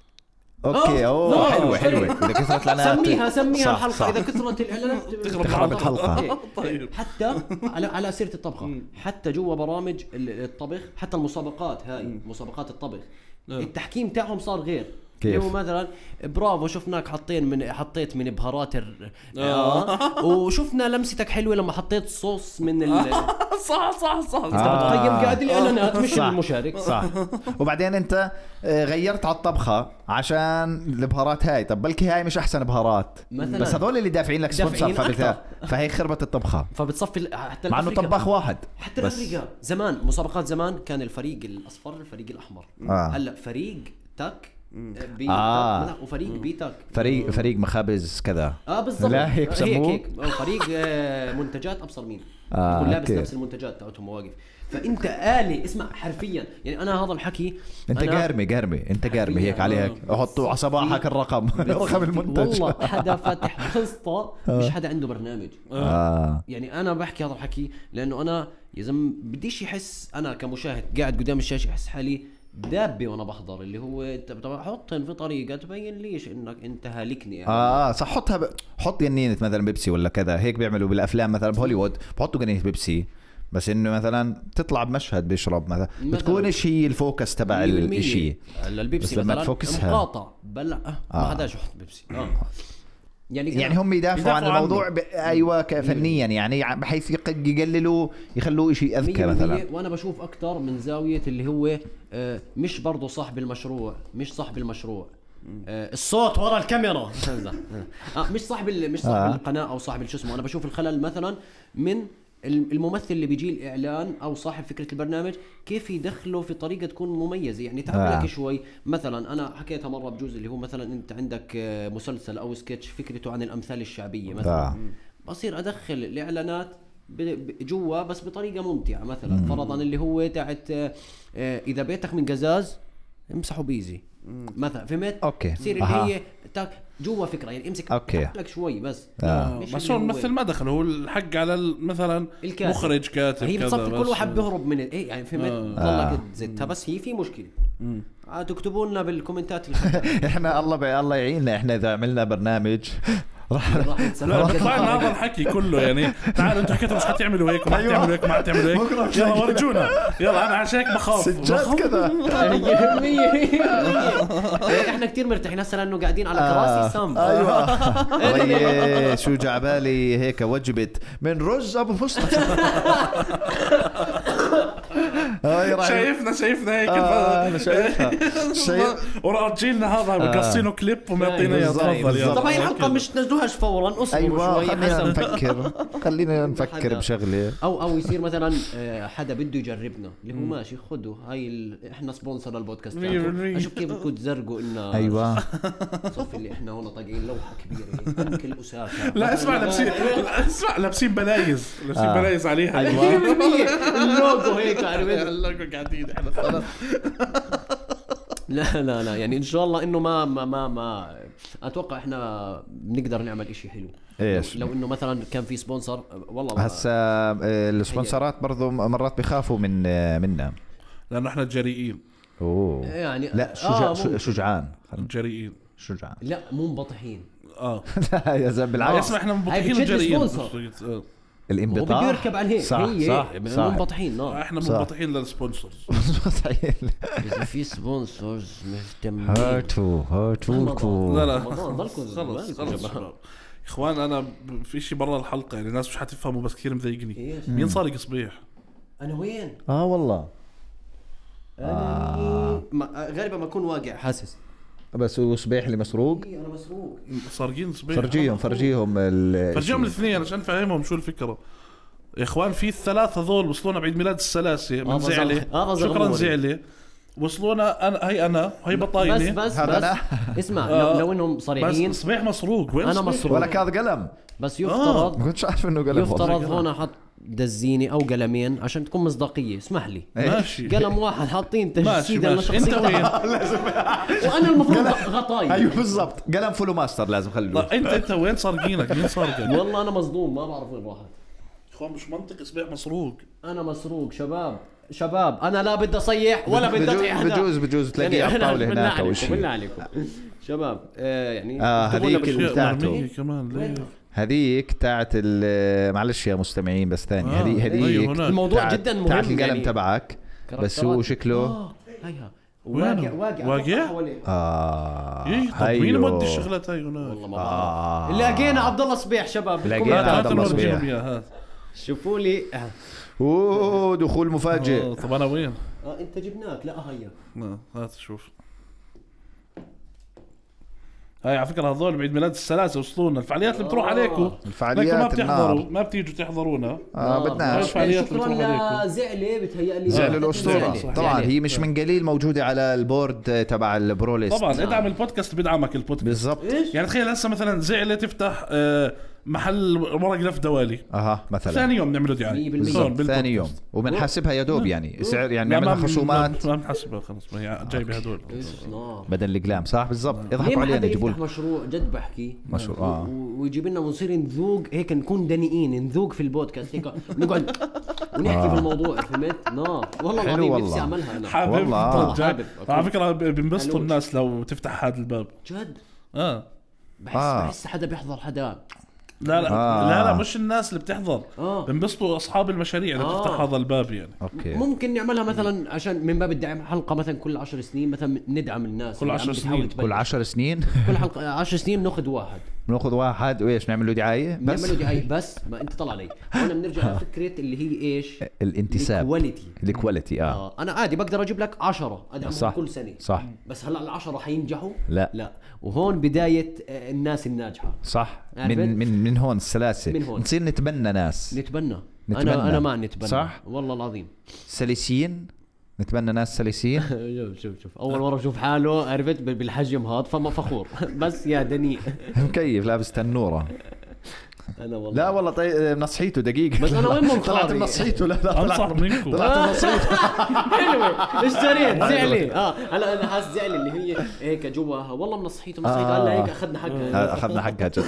اوكي اوه آه. حلوة حلوة حلو. اذا كثرت الاعلانات سميها سميها صح، الحلقه صح. اذا كثرت الاعلانات تخرب تخرب الحلقة. إيه. طيب. حتى على على سيره الطبخه حتى جوا برامج ال- الطبخ حتى المسابقات هاي مسابقات الطبخ التحكيم تاعهم صار غير كيف؟ اللي هو مثلا برافو شفناك حطين من حطيت من بهارات الر... آه. وشفنا لمستك حلوه لما حطيت صوص من ال... صح صح صح. انت بتقيم قاعد الاعلانات مش صح. المشارك صح وبعدين انت آه، غيرت على الطبخة عشان البهارات هاي طب بلكي هاي مش احسن بهارات مثلاً. بس هذول اللي دافعين لك دافعين سبونسر فبتا- أكتر. فهي خربت الطبخة فبتصفي حتى مع انه الأفريقيا- طباخ واحد حتى بس. الافريقيا زمان مسابقات زمان كان الفريق الاصفر الفريق الاحمر آه. هلا فريق تك بيتك آه. وفريق بيتك فريق فريق مخابز كذا. اه بالضبط. لا هيك بسموه هيك هيك فريق آه منتجات ابصر مين آه يكون لابس أوكي. نفس المنتجات تاعتهم مواقف. فانت آلي اسمع حرفيا يعني انا هذا الحكي انت أنا قارمي قارمي انت قارمي هيك عليك حطوا على صباحك الرقم رقم المنتج. والله حدا فاتح قصة مش حدا عنده برنامج. آه. يعني انا بحكي هذا الحكي لانه انا يا زلمه بديش يحس انا كمشاهد قاعد قدام الشاشه احس حالي دابه وانا بحضر اللي هو انت حطن في طريقه تبين ليش انك انت هالكني يعني. اه صح. حطها ب... حط جنينه مثلا بيبسي ولا كذا هيك بيعملوا بالافلام مثلا بهوليوود بحطوا جنينه بيبسي بس انه مثلا تطلع بمشهد بيشرب مثلا بتكونش هي الفوكس تبع الشيء. البيبسي مثلا مقاطع بلا آه. ما حداش يحط بيبسي اه يعني يعني هم يدافعوا عن الموضوع ب... ايوه فنيا يعني بحيث يقللوا يخلوه شيء اذكى مثلا. وانا بشوف اكثر من زاويه اللي هو آه مش برضه صاحب المشروع مش صاحب المشروع آه الصوت ورا الكاميرا آه مش صاحب مش صاحب آه. القناه او صاحب شو اسمه. انا بشوف الخلل مثلا من الممثل اللي بيجي الاعلان او صاحب فكره البرنامج كيف يدخله في طريقه تكون مميزه. يعني تعال آه. لك شوي مثلا انا حكيتها مره بجوز اللي هو مثلا انت عندك مسلسل او سكتش فكرته عن الامثال الشعبيه مثلا آه. بصير ادخل الاعلانات جوا بس بطريقه ممتعه مثلا مم. فرضا اللي هو تاعت اذا بيتك من قزاز امسحه بيزي مثلا فهمت. اوكي تصير اللي هي جوا فكره يعني امسك لك شوي بس آه. بس هو الممثل ما دخل هو الحق على مثلا مخرج كاتب هي بتصفي كل واحد بيهرب من ايه يعني فهمت. ضلك تزتها بس هي في مشكله عاد تكتبوا لنا بالكومنتات احنا الله بي الله يعيننا احنا اذا عملنا برنامج راح طلعنا هذا الحكي كله يعني تعالوا انتوا حكيتوا مش حتعملوا هيك وما حتعملوا هيك وما حتعملوا هيك يلا ورجونا يلا انا عشان هيك بخاف سجاد كذا احنا كتير مرتاحين هسه لانه قاعدين على كراسي سام. ايوه شو جعبالي هيك وجبت من رز ابو فسطة. شايفنا شايفنا هيك انا شايفها شايف وراجيلنا هذا مقصينه كليب ومعطينا اياه تفضل. طب هي الحلقه مش تنزلوهاش فورا اصبروا أيوة شوي خلينا نفكر خلينا نفكر بشغله او او يصير مثلا حدا بده يجربنا اللي هو ماشي خذوا هاي ال... احنا سبونسر للبودكاست اشوف كيف بدكم تزرقوا لنا. ايوه صف اللي احنا هون طاقين لوحه كبيره انكل اساسا لا اسمع لابسين اسمع لابسين بلايز لابسين بلايز عليها ايوه اللوجو هيك عرفت اللوجو قاعدين احنا خلاص. لا لا لا يعني ان شاء الله انه ما ما ما, ما اتوقع احنا بنقدر نعمل اشي حلو. ايش لو انه مثلا كان في سبونسر والله هسه السبونسرات برضو مرات بيخافوا من منا لانه احنا جريئين. اوه يعني لا شجع آه شجعان جريئين شجعان لا مو منبطحين. اه لا يا زلمه بالعكس اسمع احنا منبطحين وجريئين. الانبطاح هو بده يركب على هيك صح هي صح منبطحين. اه احنا منبطحين للسبونسرز. اذا في سبونسرز مهتم هاتوا هاتوا لا لا خلص خلص اخوان انا في شيء برا الحلقه يعني الناس مش حتفهموا بس كثير مضايقني. مين سارق صبيح؟ انا وين؟ اه والله آه. غالبا ما اكون واقع حاسس بس هو صبيح اللي مسروق. انا مسروق سارقين صبيح. فرجيهم فرجيهم فرجيهم الاثنين عشان نفهمهم شو الفكره يا اخوان. في الثلاثه هذول وصلونا بعيد ميلاد السلاسه من زعلي شكرا زعلي وصلونا انا هي انا وهي بطاينه بس بس, بس اسمع لو, لو انهم صريحين بس صبيح مسروق وين انا مسروق ولا كان قلم بس يفترض ما كنتش عارف انه قلم يفترض هون حط دزيني او قلمين عشان تكون مصداقيه. اسمح لي ماشي قلم واحد حاطين تجسيد انت وين وانا المفروض غطاي ايوه بالضبط قلم فولو ماستر لازم خلوه. انت انت وين سارقينك مين سارقك؟ والله انا مصدوم ما بعرف وين راحت. اخوان مش منطقي صبيح مسروق. انا مسروق شباب شباب انا لا بدي اصيح ولا بدي ادعي حدا. بجوز بجوز تلاقيه على الطاوله هناك او شيء. بالله عليكم شباب آه يعني اه هذيك بتاعته كمان ليه هذيك تاعت معلش يا مستمعين بس ثاني آه هذيك هذيك الموضوع جدا مهم تاعت القلم يعني تبعك بس هو شكله اه هيها واقع واقع واقع اه ايه طب مين مودي الشغلات هاي هناك؟ والله ما بعرف. اللي لقينا عبد الله صبيح شباب لقينا عبد الله صبيح شوفوا لي اوه دخول مفاجئ. طب انا وين؟ اه انت جبناك لا هيا اه هات شوف هاي على فكره هذول بعيد ميلاد السلاسه وصلونا الفعاليات اللي بتروح عليكم الفعاليات ما بتحضروا ما بتيجوا تحضرونا اه بدنا شكرا لزعلي بتهيألي زعل الاسطوره طبعا هي مش من قليل موجوده على البورد تبع البروليست طبعا ادعم البودكاست بيدعمك البودكاست بالضبط يعني تخيل هسه مثلا زعلة تفتح آه محل ورق لف دوالي اها مثلا ثاني يوم نعمله دعايه ثاني يوم وبنحاسبها يا دوب يعني سعر يعني نعملها خصومات ما بنحاسبها خلص ما هي جايبه هدول بدل الكلام صح بالضبط يضحكوا علينا يجيبوا مشروع جد بحكي مشروع اه ويجيب لنا ونصير نذوق هيك نكون دنيئين نذوق في البودكاست هيك نقعد ونحكي في الموضوع فهمت لا والله العظيم نفسي اعملها انا حابب والله حابب على فكره بينبسطوا الناس لو تفتح هذا الباب جد اه بحس آه. بحس حدا بيحضر حدا لا لا آه. لا لا مش الناس اللي بتحضر آه. بنبسطوا اصحاب المشاريع اللي آه. تفتح هذا الباب يعني أوكي. ممكن نعملها مثلا عشان من باب الدعم حلقه مثلا كل عشر سنين مثلا ندعم الناس كل عشر سنين كل عشر سنين كل حلقه عشر سنين ناخذ واحد ناخذ واحد وايش نعمل له دعايه بس نعمل له دعايه بس ما انت طلع علي هنا بنرجع لفكره اللي هي ايش الانتساب الكواليتي الكواليتي اه. اه انا عادي بقدر اجيب لك عشرة ادعمهم كل سنه صح بس هلا العشرة حينجحوا لا لا وهون بدايه الناس الناجحه صح من من من هون السلاسه من هون. نصير نتبنى ناس نتبنى, نتبنى. انا انا ما نتبنى صح والله العظيم سلسين نتبنى ناس سلسين شوف شوف شوف اول مره اشوف حاله عرفت بالحجم هذا فما فخور بس يا دنيء مكيف لابس تنوره انا والله لا والله طيب نصحيته دقيقه بس انا وين منخاري طلعت نصحيته لا لا انصح منكم طلعت نصحيته حلوه اشتريت زعلي اه هلا انا حاسس زعلي اللي هي هيك جواها والله منصحيته نصحيته هلا هيك اخذنا حقها اخذنا حقها جد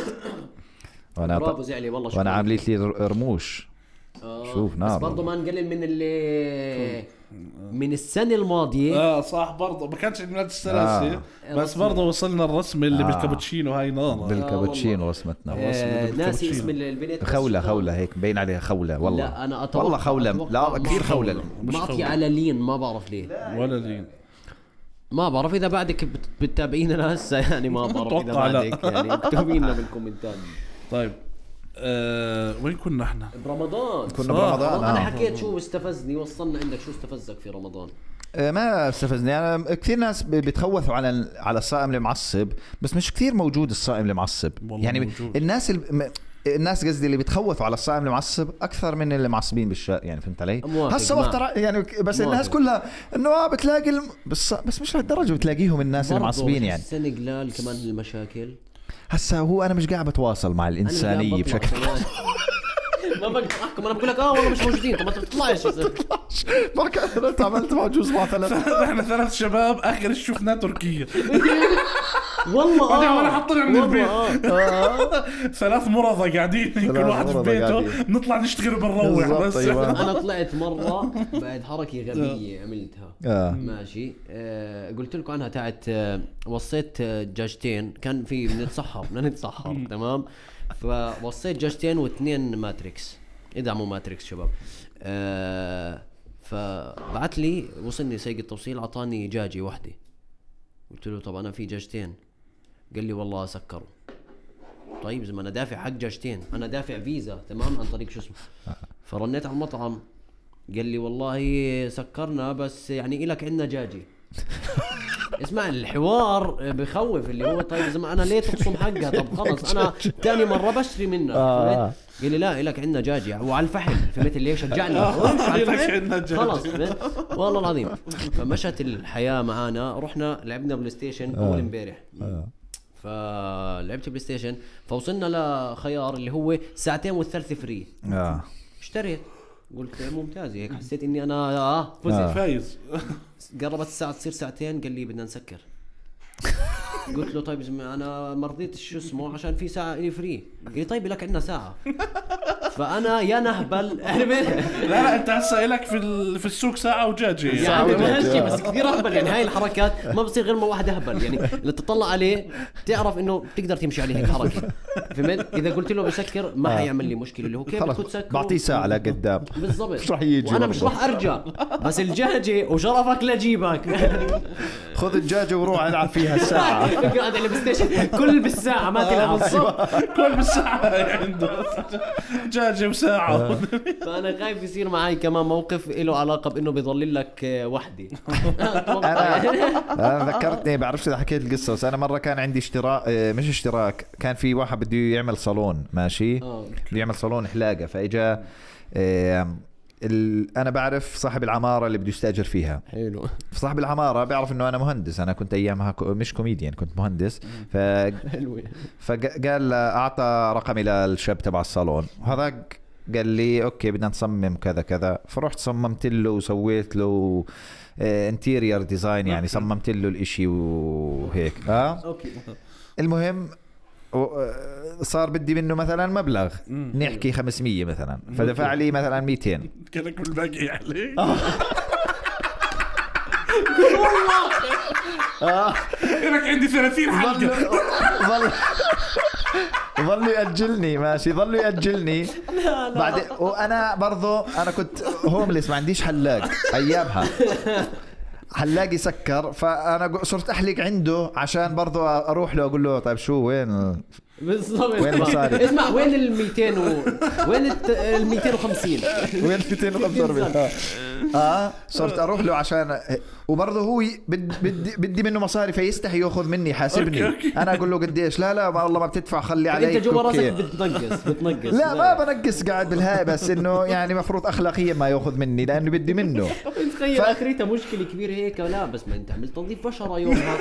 وانا برافو زعلي والله شكرا وانا عامليت لي رموش شوف نار بس برضه ما نقلل من اللي من السنه الماضيه اه صح برضه ما كانش عيد ميلاد السلاسه آه. بس برضه وصلنا الرسمه اللي آه. بالكابتشينو هاي نار بالكابتشينو رسمتنا آه ناسي اسم البنت خوله خوله هيك مبين عليها خوله والله لا انا اتوقع والله خوله لا كثير خوله معطي على لين ما بعرف ليه ولا لين ما بعرف اذا بعدك بتتابعينا هسه يعني ما بعرف اذا بعدك يعني اكتبوا لنا بالكومنتات طيب أه وين كنا احنا برمضان كنا برمضان انا حكيت شو استفزني وصلنا عندك شو استفزك في رمضان ما استفزني انا كثير ناس بيتخوثوا على على الصائم المعصب بس مش كثير موجود الصائم المعصب يعني موجود. الناس الم... الناس قصدي اللي بيتخوثوا على الصائم المعصب اكثر من اللي معصبين بالشارع يعني فهمت علي هسه وقت يعني بس موافق. الناس كلها انه اه بتلاقي الم... بس بس مش لهالدرجه بتلاقيهم الناس المعصبين يعني السنه قلال كمان المشاكل هسا هو انا مش قاعد بتواصل مع الانسانيه بشكل ما بقدر احكم انا بقول لك اه والله مش موجودين طب ما تطلعش ما كان انت عملت مع جوز مع ثلاث احنا ثلاث شباب اخر شفناه تركيا والله اه وانا حاطينها من البيت ثلاث مرضى قاعدين كل واحد في بيته نطلع نشتغل وبنروح بس انا طلعت مره بعد حركه غبيه عملتها ماشي قلت لكم عنها تاعت وصيت دجاجتين كان في بنتسحر بدنا نتسحر تمام فوصيت دجاجتين واثنين ماتريكس ادعموا ماتريكس شباب أه فبعت لي وصلني سيق التوصيل عطاني دجاجه واحده قلت له طب انا في دجاجتين قال لي والله سكروا طيب زي ما انا دافع حق دجاجتين انا دافع فيزا تمام عن طريق شو اسمه فرنيت على المطعم قال لي والله سكرنا بس يعني إلك عندنا دجاجه اسمع الحوار بخوف اللي هو طيب زي ما انا ليه تقسم حقها طب خلص انا ثاني مره بشتري منها آه. قال لي لا لك عندنا دجاجه وعلى الفحم فهمت اللي شجعني خلص والله العظيم فمشت الحياه معانا رحنا لعبنا بلاي ستيشن اول امبارح آه. فلعبت بلاي ستيشن فوصلنا لخيار اللي هو ساعتين والثالث فري آه. اشتريت قلت ممتاز هيك حسيت اني انا اه فزت آه. فايز قربت الساعه تصير ساعتين قال لي بدنا نسكر قلت له طيب انا ما رضيت شو اسمه عشان في ساعه لي فري قال لي طيب لك عندنا ساعه فانا يا نهبل لا لا انت هسه لك في في السوق ساعه وجاجه يعني ماشي بس كثير اهبل يعني هاي الحركات ما بصير غير ما واحد اهبل يعني اللي تطلع عليه تعرف انه تقدر تمشي عليه هيك حركه فهمت اذا قلت له بسكر ما حيعمل لي مشكله اللي هو كيف بدك تسكر بعطيه ساعه لقدام بالضبط مش راح يجي وانا مش راح ارجع بس الدجاجه وشرفك لجيبك خذ الدجاجه وروح العب فيها ساعه قاعد على البلاي ستيشن كل بالساعه ما تلعب كل بالساعه عنده دجاجة وساعة. فأنا خايف يصير معي كمان موقف له علاقة بإنه بيضل لك وحدي. أنا ذكرتني بعرفش إذا حكيت القصة، بس أنا مرة كان عندي اشتراك، مش اشتراك، كان في واحد بده يعمل صالون ماشي، بده يعمل صالون حلاقة، فإجا ال... انا بعرف صاحب العماره اللي بده يستاجر فيها. حلو. صاحب العماره بيعرف انه انا مهندس، انا كنت ايامها ك... مش كوميديان، كنت مهندس. ف حلو. فقال اعطى رقمي للشاب تبع الصالون، وهذا قال لي اوكي بدنا نصمم كذا كذا، فرحت صممت له وسويت له انتيريور ديزاين، يعني صممت له الاشي وهيك. اه اوكي. المهم صار بدي منه مثلا مبلغ، نحكي خمسمية مثلا، فدفع لي مثلا ميتين. كانك بالباقي عليك. والله انك عندي ثلاثين حلقة. ظل ظل يأجلني ماشي، ظل يأجلني بعد. وانا برضو انا كنت هومليس، ما عنديش حلاق ايامها، حلاقي سكر، فانا صرت احلق عنده عشان برضو اروح له اقول له طيب شو وين بالضبط، وين المصاري، اسمع وين ال مئتين و... وين ال مئتين وخمسين، وين مئتين وخمسة وأربعين. اه صرت اروح له عشان، وبرضه هو بدي بدي بدي منه مصاري، فيستحي ياخذ مني حاسبني. انا اقول له قديش؟ لا لا والله ما بتدفع، خلي عليك. انت جوا راسك بتنقص بتنقص. لا ما بنقص، قاعد بالهاي، بس انه يعني مفروض اخلاقيا ما ياخذ مني لانه بدي منه. تخيل ف... اخرتها مشكله كبيره هيك. لا بس ما انت عملت تنظيف بشره يومها.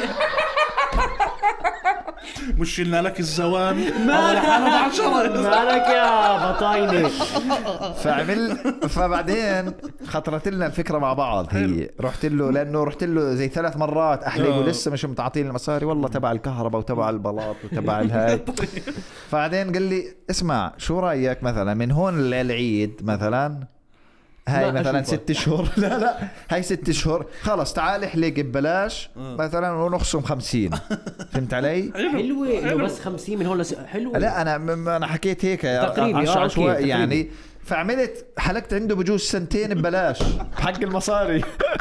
مش شلنا لك الزوان اول حاله بعشرة. مالك يا بطاينه. فعمل فبعدين خطرت لنا الفكره مع بعض. هي رحت له، لانه رحت له زي ثلاث مرات احلق ولسه مش متعاطيني المصاري، والله تبع الكهرباء وتبع البلاط وتبع الهاي. بعدين قال لي اسمع شو رايك مثلا من هون للعيد مثلا، هاي مثلا ست شهور. لا لا هاي ست شهور خلص، تعال احلق ببلاش مثلا ونخصم خمسين. فهمت علي؟ حلوة انه بس خمسين من هون لس... حلوة. لا انا انا حكيت هيك تقريبي عشوائي يعني. فعملت حلقت عنده بجوز سنتين ببلاش بحق المصاري.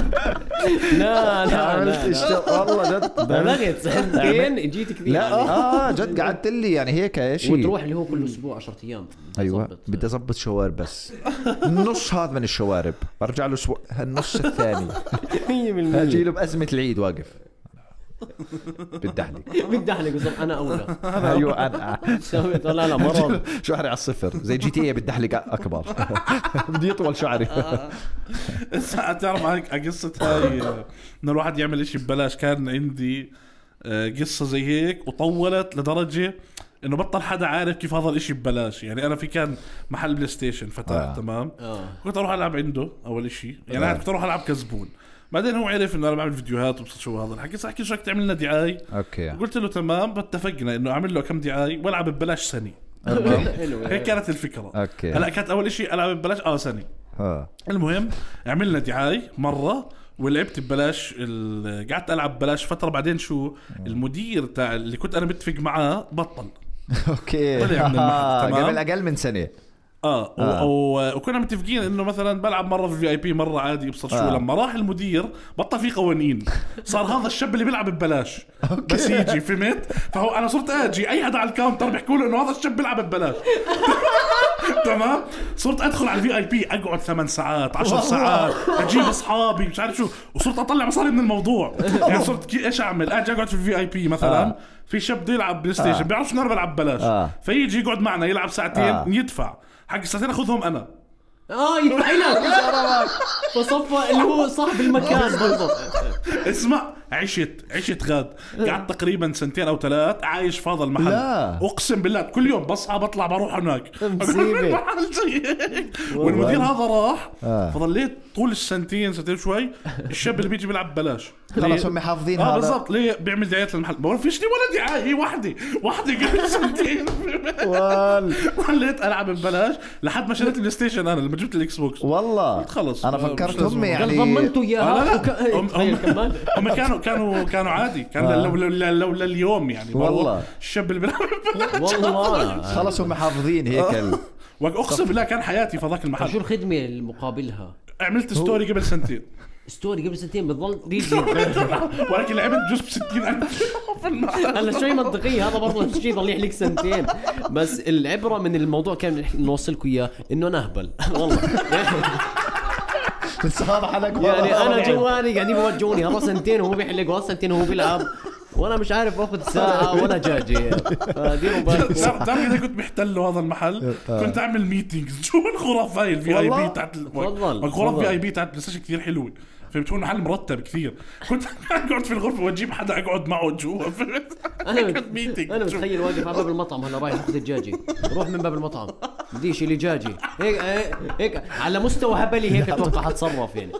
لا لا عملت والله جد بلغت سنتين جيت كثير. لا اه جد قعدت لي يعني هيك ايش، وتروح اللي هو كل اسبوع عشرة ايام. ايوه بدي اظبط شوارب، بس النص هذا من الشوارب برجع له اسبوع، النص الثاني مية بالمية اجي له بازمه العيد واقف بالدحلق بالدحلق بالضبط. انا اولى. ايوه انا سويت لا لا مرض شعري على الصفر زي جي تي اي بالدحلق اكبر. بدي يطول شعري. تعرف قصه هاي انه الواحد يعمل اشي ببلاش؟ كان عندي قصه زي هيك وطولت لدرجه انه بطل حدا عارف كيف هذا الاشي ببلاش. يعني انا في كان محل بلاي ستيشن فتح آه. تمام آه. كنت اروح العب عنده اول اشي، يعني آه. كنت اروح العب كزبون. بعدين هو عرف انه انا بعمل فيديوهات وبصير شو هذا الحكي، صح كيف بدك تعمل لنا دعايه؟ اوكي قلت له تمام، اتفقنا انه اعمل له كم دعايه والعب ببلاش سنه. هيك كانت الفكره. اوكي هلا كانت اول شيء العب ببلاش اه سنه. اه المهم عملنا دعايه مره ولعبت ببلاش، قعدت العب ببلاش فتره. بعدين شو المدير تاع اللي كنت انا متفق معاه بطل. اوكي آه. قبل اقل من سنه. اه, آه. و... وكنا متفقين انه مثلا بلعب مره في في اي بي مره عادي بصير شو. آه. لما راح المدير بطل في قوانين، صار هذا الشاب اللي بيلعب ببلاش بس يجي فهمت. فهو انا صرت اجي اي حدا على الكاونتر بيحكوا له انه هذا الشاب بيلعب ببلاش. تمام. صرت ادخل على الفي اي بي اقعد ثمان ساعات عشر ساعات اجيب اصحابي مش عارف شو، وصرت اطلع مصاري من الموضوع. يعني صرت ايش اعمل؟ اجي اقعد في الفي اي بي مثلا آه. في شاب بده يلعب بلاي ستيشن آه. بيعرفش انه انا بلعب ببلاش آه. فيجي يقعد معنا يلعب ساعتين آه. يدفع حق الساعتين اخذهم انا. اه يدفع لك. فصفى اللي هو صاحب المكان بالضبط. اسمع عشت عشت غاد قعدت تقريبا سنتين او ثلاث عايش في هذا المحل. لا. اقسم بالله كل يوم بصحى بطلع بروح هناك. والمدير هذا راح آه. فضليت طول السنتين سنتين شوي الشاب اللي بيجي بيلعب ببلاش. خلاص هم حافظين هذا. اه بالضبط. ليه بيعمل دعايات للمحل؟ ما فيش لي ولا دعايه، هي وحده وحده قبل سنتين. وليت العب ببلاش لحد ما شريت البلاي ستيشن انا لما جبت الاكس بوكس. والله خلص انا فكرت هم يعني ضمنتوا اياها. هم كانوا كانوا كانوا عادي كان آه. لو لو لليوم يعني والله الشاب اللي بيلعب والله خلص هم حافظين هيك. واقسم بالله كان حياتي في ذاك المحل. شو الخدمه المقابلها؟ عملت ستوري قبل سنتين ستوري قبل سنتين بتضل ريجي ولكن لعبت جزء ستين ألف في المحل. هلا شوي منطقية، هذا برضه نفس الشيء ضل يحلك سنتين. بس العبرة من الموضوع كان نوصلكم إياه إنه نهبل والله. يعني أنا جواني قاعدين بوجهوني هذا سنتين وهو بيحلق وهذا سنتين وهو بيلعب وانا مش عارف اخذ ساعه ولا جاجي. فديروا بالكم. تعرف اذا كنت محتل هذا المحل كنت اعمل ميتينجز. شو الغرف هاي الفي اي بي تاعت الغرف في اي بي تاعت بلاي ستيشن كثير حلوه، فبتكون محل مرتب كثير. كنت اقعد في الغرفه واجيب حدا اقعد معه جوا. انا انا متخيل واقف على باب المطعم هلا رايح اخذ الدجاجي، روح من باب المطعم بديش لي دجاجي هيك هيك على مستوى هبلي هيك اتوقع اتصرف يعني.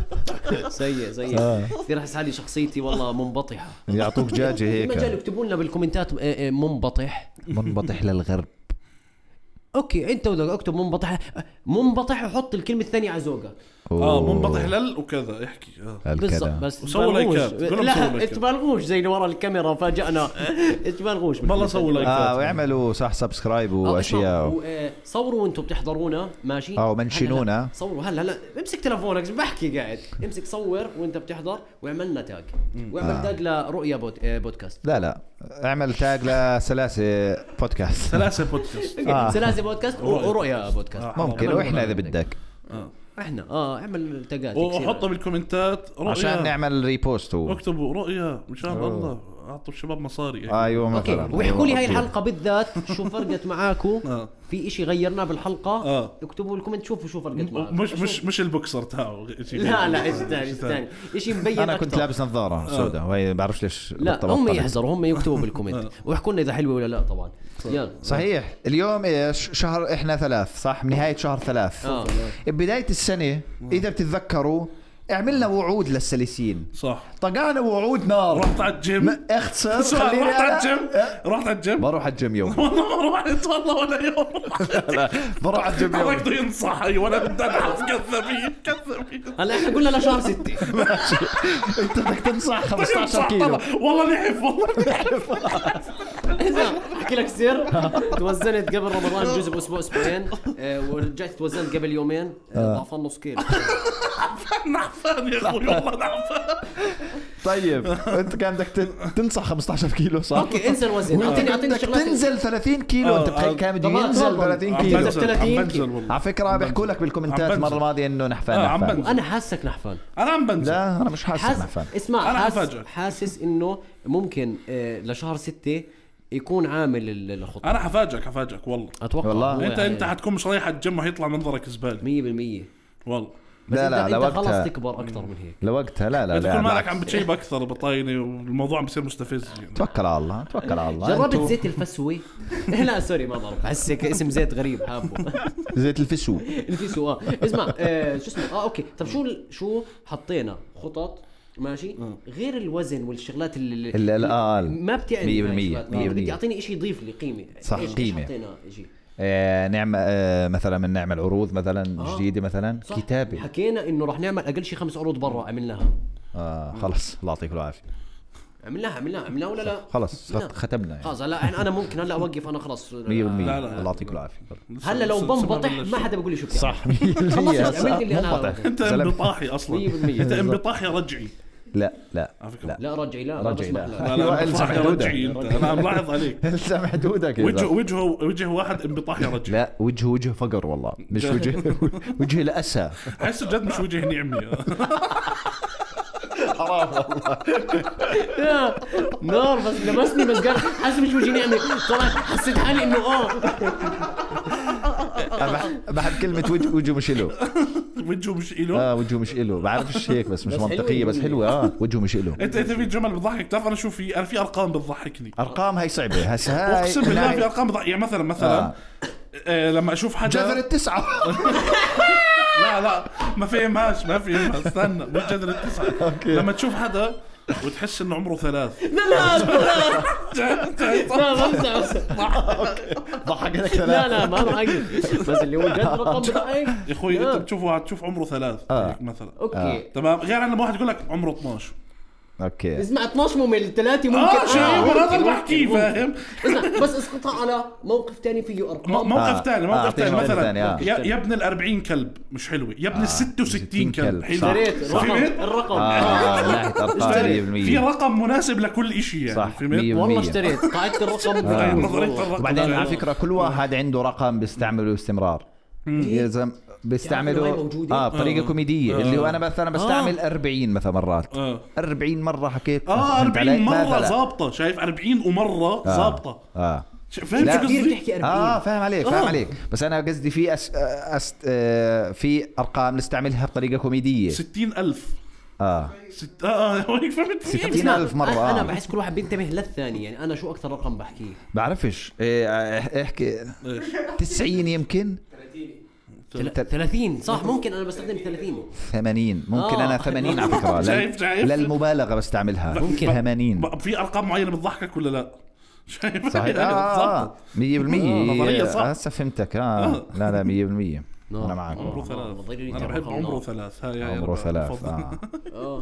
سيء سيء كثير احس حالي شخصيتي والله منبطحه. يعطوك دجاجه هيك. مجال اكتبوا لنا بالكومنتات منبطح منبطح للغرب. اوكي انت بدك اكتب منبطح منبطح وحط الكلمه الثانيه على ذوقك. اه منبطح لل وكذا احكي اه بالضبط. بس سووا لايكات. لا تبالغوش زي اللي ورا الكاميرا فاجأنا. تبالغوش والله سووا لايكات اه واعملوا صح سبسكرايب واشياء. صوروا وانتم بتحضرونا ماشي اه منشنونا. صوروا هلا هلا امسك تلفونك بحكي قاعد امسك صور وانت بتحضر وعملنا تاج واعمل آه. تاج لرؤيا بود... بودكاست. لا لا اعمل تاج لسلاسه بودكاست. سلاسه بودكاست آه. سلاسه بودكاست ورؤيا بودكاست آه. ممكن واحنا اذا بدك اه احنا اه اعمل تاجات وحطها بالكومنتات رؤيا عشان نعمل ريبوست. اكتبوا رؤيا مشان الله اعطوا الشباب مصاري. ايوه مثلا واحكوا لي هاي الحلقه بالذات شو فرقت معاكم. في اشي غيرنا بالحلقه آه. اكتبوا بالكومنت شوفوا شو فرقت معاكم. مش مش مش البوكسر تاعه. لا لا ثاني ثاني شيء مبين. انا كنت لابس نظاره سوداء وهي بعرفش ليش. لا هم يحذروا هم يكتبوا بالكومنت واحكوا لنا اذا حلوه ولا لا. طبعا يلا صحيح. اليوم ايش شهر احنا ثلاث صح نهايه شهر ثلاث آه. بدايه السنه اذا بتتذكروا عملنا وعود للسلسين صح. طقعنا وعود نار. رحت على الجيم اختصر خليني رحت على الجيم رحت على الجيم بروح على الجيم يوم والله ما رحت والله ولا يوم. لا بروح على الجيم يوم. بده ينصح اي وانا بدي انحف. كذابين كذابين. هلا احنا قلنا لشهر ستة. انت بدك تنصح خمسة عشر كيلو. والله نحف والله نحف. احكي لك سر. توزنت قبل رمضان جزء باسبوع اسبوعين ورجعت توزنت قبل يومين ضعف نص كيلو. نحفان يا اخوي والله نحفان. طيب انت كان بدك تنصح خمسة عشر كيلو صح؟ اوكي انسى الوزن. اعطيني اعطيني شغلات تنزل ثلاثين كيلو. انت بتخيل كان بده ينزل ثلاثين كيلو. على فكره بيحكوا لك بالكومنتات المره الماضيه انه نحفان نحفان. انا حاسك نحفان. انا عم بنزل. لا انا مش حاسس نحفان. اسمع انا حاسس حاسس انه ممكن لشهر ستة يكون عامل الخطه. انا حفاجئك حفاجئك والله اتوقع والله. انت انت حتكون مش رايح الجيم وحيطلع منظرك زباله مية بالمية والله. لا لا لوقتها خلاص تكبر اكثر من هيك. لوقتها لا لا لا تكون مالك عم بتشيب اكثر بطاينه والموضوع عم بيصير مستفز يعني. توكل على الله توكل على الله. جربت زيت الفسوي؟ لا سوري ما بعرف بحس اسم زيت غريب حابه. زيت الفسو الفسو اه اسمع آه شو اسمه اه اوكي. طب شو شو حطينا خطط ماشي غير الوزن والشغلات اللي, اللي اه ما بتعني مية بالمية بدي اعطيني شيء يضيف لي قيمه. صح قيمه. حطينا شيء آه نعمل آه مثلا من نعمل عروض مثلا آه. جديده مثلا صح. كتابه حكينا انه راح نعمل اقل شيء خمس عروض برا عملناها. اه خلص الله يعطيك العافيه. عملناها عملناها عملناها ولا لا خلص ختمنا يعني. خلاص هلا انا ممكن هلا اوقف انا خلص مية بالمية. الله يعطيك العافيه. هلا لو بنبطح ما حدا بيقول لي شو بتعمل. صح مية بالمية. عملت اللي انا انت انبطاحي اصلا. مية بالمية. انت انبطاحي رجعي. لا لا لا لا رجعي لا رجعي لا لا الزم حدودك. انا ملاحظ عليك الزم حدودك. وجه وجهه وجه واحد انبطاح يا رجل. لا وجهه وجه فقر والله مش وجه وجه الاسى. حس جد مش وجه نعمه. حرام والله يا نار بس لمسني بس قال حاسس مش وجه نعمه. طلع حسيت حالي انه اه بحب كلمه وجه وجهه مش له. وجهه مش إله. اه وجهه مش إله بعرفش هيك بس مش بس منطقيه بس حلوه. اه وجهه مش إله. انت انت في جمل بتضحك. بتعرف انا شو في انا في ارقام بتضحكني. ارقام هاي صعبه هسه هاي اقسم بالله في ارقام بتضحك. يعني مثلا مثلا آه. آه لما اشوف حدا جذر التسعه. لا لا ما فهمهاش ما فهمها استنى مش جذر التسعه. لما تشوف حدا وتحس انه عمره ثلاث. لا لا لا بمزح ضحك لك ثلاث. لا لا ما ضحك بس اللي هو جد رقم بضحك يا اخوي. انت بتشوفه هتشوف عمره ثلاث مثلا اوكي تمام. غير لما واحد يقول لك عمره اثناشر اوكي اسمع اثناشر ممل ثلاثة ممكن اه شيء ممكن، هذا اللي ممكن، بحكيه ممكن. فاهم. اسمع بس اسقطها على موقف ثاني فيه ارقام. موقف ثاني موقف آه، ثاني موقف مثلا ثاني، آه. يا, يا ابن الأربعين كلب مش حلوة، يا ابن الستة وستين كلب حلوة. اشتريت صح. الرقم الرقم اه من ناحيه ارقام مية بالمية في رقم مناسب لكل إشي يعني صح، فهمت؟ مية والله بالمية. اشتريت قاعدة الرقم آه. بفوز نظرية والله. الرقم. وبعدين على آه. فكره كل واحد عنده رقم بيستعمله باستمرار. اذا هاي بيستعمله موجودة؟ اه بطريقه آه. كوميديه آه. اللي هو انا مثلا بستعمل أربعين مثلا مرات آه. أربعين مره حكيت اه فهمت علي؟ أربعين مرة مثلاً. ظابطة، شايف أربعين ومرة آه. ظابطة. اه ش- فاهم لا، شو كثير قصدي؟ بتحكي اه أربعين. فاهم عليك فاهم آه. عليك بس انا قصدي في أس... أس... آه في ارقام نستعملها بطريقه كوميديه. ستين ألف اه ست اه هيك فهمت؟ ستين اسمع، ألف مرة، انا أنا آه. بحس كل واحد بينتبه للثاني. يعني انا شو اكثر رقم بحكيه؟ بعرفش إيه آه، احكي إيش؟ تسعين يمكن تل- ثلاثين صح. ممكن انا بستخدم ثلاثين. ثمانين ممكن آه. انا ثمانين على فكره شايف- شايف؟ لل... للمبالغه بستعملها ممكن. ثمانين ب- في ارقام معينه بتضحكك ولا لا؟ شايف؟ صحيح يعني اه بالضبط. مية آه، نظرية بالمية صح. هسه فهمتك اه لا لا مية بالمية انا معك عمره آه، ثلاث. ضريري انا كان بحب رقم عمره نار. ثلاث. هاي هاي عمره أنا ثلاث بفضل. اه اه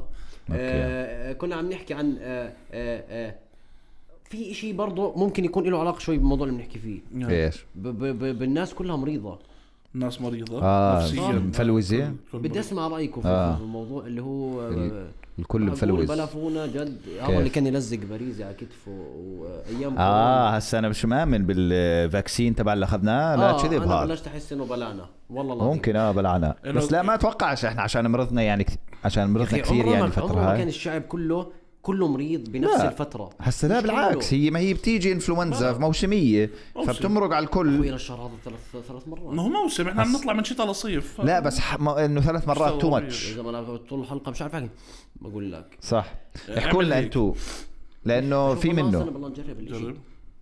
آه، كنا عم نحكي عن آه، آه، آه، في اشي برضه ممكن يكون له علاقه شوي بالموضوع اللي بنحكي فيه. ايش ب- ب- ب- بالناس كلها مريضه. الناس مريضه اه نفسيا مفلوزه كل بدي مريض. اسمع رايكم في آه. في الموضوع اللي هو ال- الكل أقول مفلوز بلافونا جد. كيف؟ هذا اللي كان يلزق باريزي على كتفه وايام اه هسه انا مش مآمن بالفاكسين تبع اللي اخذناه لا آه، كذب انا هذا بلشت احس انه بلعنا والله العظيم. ممكن اه بلعنا إنه- بس لا ما اتوقعش احنا عشان مرضنا يعني كت... عشان مرضنا أخي، كثير عمره يعني ما- الفتره عمره ما كان هاي الشعب كله كله مريض بنفس لا. الفتره. هسه لا مش بالعكس كله. هي ما هي بتيجي انفلونزا موسميه موسم. فبتمرق على الكل اخوي الشهر هذا ثلاث ثلاث مرات. انه هو موسم احنا عم نطلع من شتاء لصيف. لا بس ح... ما... انه ثلاث مرات تو ماتش اذا ما انا طول الحلقه مش عارف احكي بقول لك. صح اعمل احكوا لنا هيك. انتو لانه في شوف والله منه أصلاً بالله نجرب الاشي. جرب.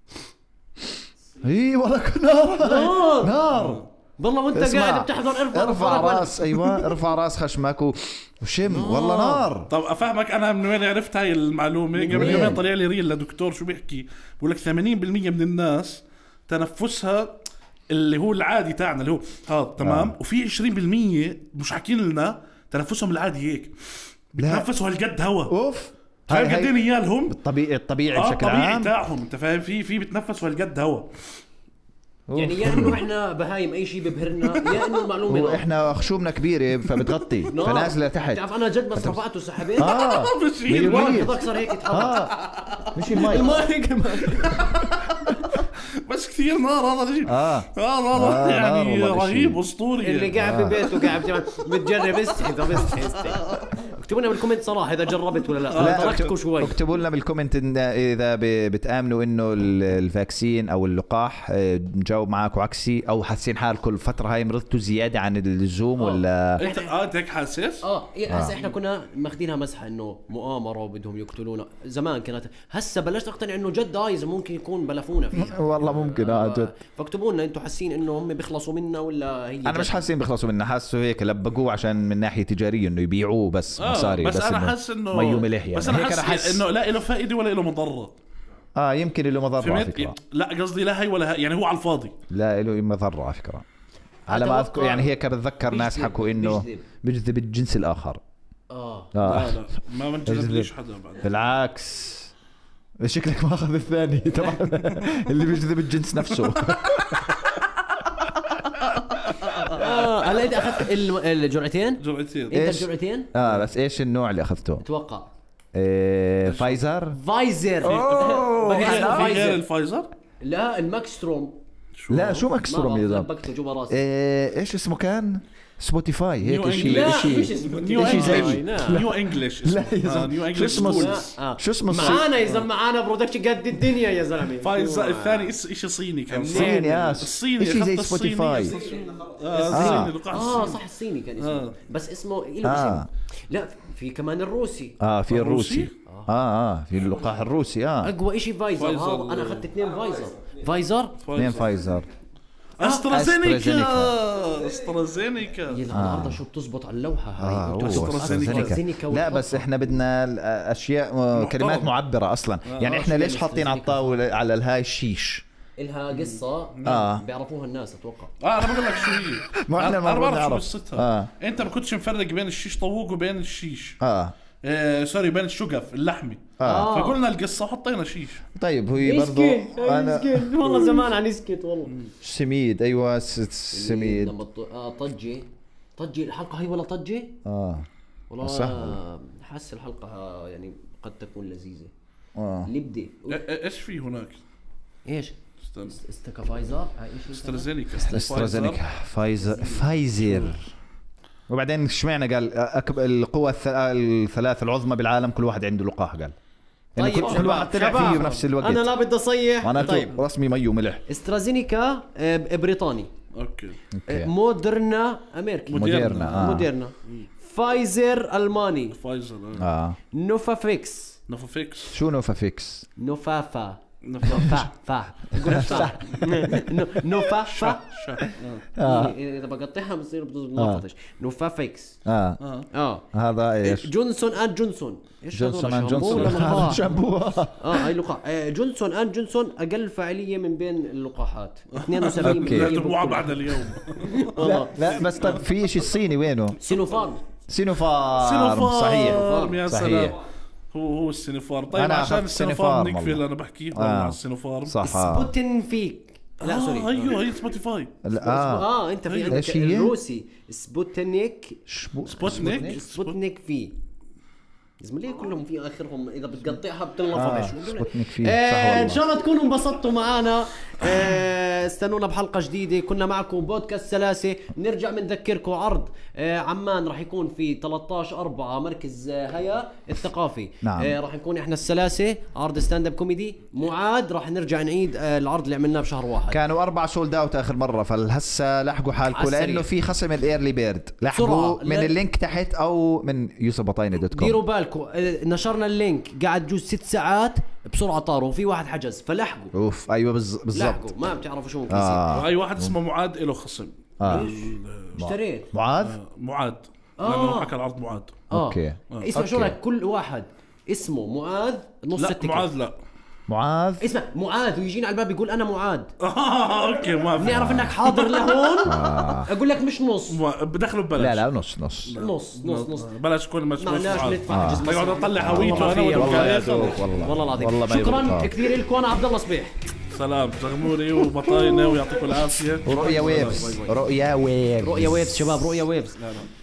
اي والله نار نار نار والله وانت اسمع، قاعد بتحضر ارفع ارفع راسك. راس ايوه ارفع راس خشمك و... وشم والله نار طب افهمك انا من وين عرفت هاي المعلومه؟ من قبل وين؟ يومين طلع لي ريل لدكتور شو بيحكي بقول لك ثمانين بالمية من الناس تنفسها اللي هو العادي تاعنا اللي هو هذا تمام آه. وفي عشرين بالمية مش حاكين لنا تنفسهم العادي هيك لا. بتنفسوا هالقد هوا. اوف فاهم هاي- قدين ايالهم الطبيعي الطبيعي اه بشكل الطبيعي عام تاعهم انت فاهم في في بتنفسوا هالقد هوا. يعني يا انه احنا بهايم اي شيء ببهرنا يا انه المعلومه نار. واحنا خشومنا كبيره فبتغطي نار. فنازله تحت بتعرف انا جد بس رفعته سحبت اه بس مية هي بالمية. والله هذاك صار هيك يتحرك. اه مش الماي المايك بس كثير نار هذا الشيء. اه اه نار آه، يعني نار والله رهيب الشيء. اسطوري اللي يعني. قاعد في بيته قاعد بتعمل- بتجرب استحي طب استحي استحي. اكتبوا لنا بالكومنت صراحه اذا جربت ولا لا. لا تركتكم اكتب- شوي. اكتبوا لنا بالكومنت إن اذا ب- بتامنوا انه ال- الفاكسين او اللقاح آه، نجاوب معاكم عكسي او حاسين حالكم الفتره هاي مرضتوا زياده عن اللزوم آه. ولا انت اه انت هيك حاسس؟ اه إيه هسه احنا كنا ماخذينها مسحه انه مؤامره وبدهم يقتلونا زمان كانت. هسه بلشت اقتنع انه جد ايز ممكن يكون بلفونا فيها. والله ممكن اه جد فاكتبوا لنا انتم حاسين انه هم بيخلصوا منا ولا هي انا جد؟ مش حاسين بيخلصوا منه حاسه هيك لبقوه عشان من ناحيه تجاريه انه يبيعوه بس آه مصاري بس, انا إنه حاسس انه مي وملح يعني بس انا هيك انا حاسس حاسس انه لا له فائده ولا له مضره. اه يمكن له مضره على فهمت؟ فكره لا قصدي لا هي ولا هي يعني هو على الفاضي. لا له مضره على فكره على ما اذكر أتوقع يعني هيك بتذكر ناس بيجذب- حكوا انه بيجذب. بيجذب الجنس الاخر اه اه لا لا ما منجذبليش حدا بعد. بالعكس شكلك ما اخذ الثاني طبعا اللي بيجذب الجنس نفسه اه هلا انت اخذت ال- الجرعتين؟ جرعتين. انت إيش؟ الجرعتين؟ اه بس ايش النوع اللي اخذته اتوقع إيه فايزر فايزر. أوه، بحس إنه في غير فايزر. الفايزر؟ لا الماكستروم. شو لا هو؟ شو ماكستروم يا ما زلمه لبكته جوا راسي. إيه ايش اسمه كان سبوتيفاي هيك نيو شيء لا شيء مش اسمه نيو إشي زي- انجلش. نيو انجلش. لا يا زلمة. نيو شو انجلش اسمه؟ سكولز. آه. شو اسمه الصي- معانا يا زلمه معانا برودكت قد الدنيا يا زلمه. فايزر الثاني اس- اشي صيني كان صيني اه الصيني شيء زي أخذت الصيني. سبوتيفاي اه الصيني لقاح اه الصيني. صح الصيني كان اسمه آه. بس اسمه له آه. اسم. لا في كمان الروسي. اه في الروسي الروسي؟ اه اه في اللقاح الروسي اه اقوى شيء فايزر. فايزر. هذا انا اخذت اثنين فايزر. فايزر اثنين فايزر استرازينيكا. أسترازينيكا. استرازينيكا. يلا النهارده شو بتزبط على اللوحه هاي. اه أنتوا هو هتحطوا أسترازينيكا. أسترازينيكا لا بس وتحطوا. احنا بدنا ال- اشياء آه، كلمات معبره اصلا يعني آه، احنا شو ليش يعني حاطين على أسترازينيكا؟ الطاوله على الهاي الشيش إلها قصه آه. بيعرفوها الناس اتوقع. اه انا بقول لك شو هي. ما إحنا انا المفروض بعرف شو نعرف. قصتها. آه. انت ما كنتش مفرق بين الشيش طاووق وبين الشيش. اه آه سوري بين الشقف اللحمي. آه. فقلنا القصه وحطينا شيش. طيب هو برضه انا والله زمان عن اسكت والله. سميد ايوه سميد لما اه طجه طجه الحلقه هي ولا طجه اه والله صح. حس الحلقه يعني قد تكون لذيذه. اه لبده ايش في هناك؟ ايش استنى استكا فايزر هاي ايش استرازينيكا استرازينيكا فايزر فايزر. وبعدين اشمعنى قال أكبر القوى الث- الثلاث العظمى بالعالم كل واحد عنده لقاح قال يعني طيب كل, كل واحد طلع فيه بنفس الوقت. انا لا بدي اصيح. معناته طيب رسمي مي وملح. استرازينيكا آه، بريطاني. اوكي أوكي. مودرنا امريكي. موديرنا آه. موديرنا. فايزر الماني. فايزر اه اه نوفافيكس نوفافيكس. شو نوفافيكس؟ نوفافا نوفا فا قول فا نوفافا. اذا بقطعها بصير بتضبط. نوفافيكس اه اه هذا ايش؟ جونسون اند جونسون. ايش جونسون هذول؟ اند شامبو ولا جونسون لقاح؟ شامبو. اه هاي لقاح. آه، جونسون اند جونسون اقل فاعليه من بين اللقاحات اثنين وسبعين أوكي. بالمية مو بعد اليوم. لا لا بس طب في شيء صيني وينه؟ سينوفارم. سينوفارم سينوفارم صحيح يا صحيح. سلام. هو هو السينوفارم. طيب أنا عشان أخذت السينوفارم سينوفارم نكفي اللي والله. انا بحكيه آه. مع السينوفارم. صح آه. سبوتنفيك. لا آه سوري. ايوه هي سبوتيفاي. لا، اه اه انت في عندك إيش هي؟ الروسي سبوتنيك. شبو- سبوتنيك سبوتنيك في زميلي كلهم في اخرهم اذا بتقطعها آه. بتنلفظ. سبوتنيك فيه آه صح ان والله. شاء الله تكونوا انبسطتوا معنا. آه استنونا بحلقه جديده. كنا معكم بودكاست سلاسه. نرجع بنذكركم عرض آه عمان راح يكون في ثلاثة عشر أربعة مركز آه هيا الثقافي. نعم. آه راح نكون احنا السلاسه عرض ستاند اب كوميدي. معاد راح نرجع نعيد آه العرض اللي عملناه بشهر واحد. كانوا أربع سولد أوت آخر مرة فهسه لحقوا حالكم عالسريع. لأنه في خصم الإيرلي بيرد. لحقوا بسرعة. من لا- اللينك تحت أو من يوسف بطاينة دوت كوم. ديروا بالكم آه نشرنا اللينك قاعد جوز ست ساعات بسرعه طاروا وفي واحد حجز فلحقوا. أوف أيوة بز- بالضبط. لحقوا ما بتعرفوا شو ممكن يصير. آه. اي واحد اسمه معاد له خصم. آه. اشتريت معاذ. معاد آه. لانه حكى العرض معاد. آه. أوكي. اسمع شو أوكي. رايك كل واحد اسمه معاذ نص لا التيكت. معاذ لا. معاذ. اسمع معاذ ويجينا على الباب يقول انا معاذ. اوكي ما في. بنعرف انك حاضر لهون. اقول لك مش نص ما- بدخلوا ببلاش. لا لا نص نص. نص نص نص. بلاش كل ما معناش ندفع حجز بقعد مسرح. اطلع هويته والله انا ما في. والله يا والله دوب والله والله العظيم والله ما شكرا يبقى. كثير لكم. انا عبد الله صبيح. سلام زغموري وبطاينه ويعطيكم العافيه. رؤيا ويفز. رؤيا ويفز. رؤيا ويفز شباب رؤيا ويفز. لا لا.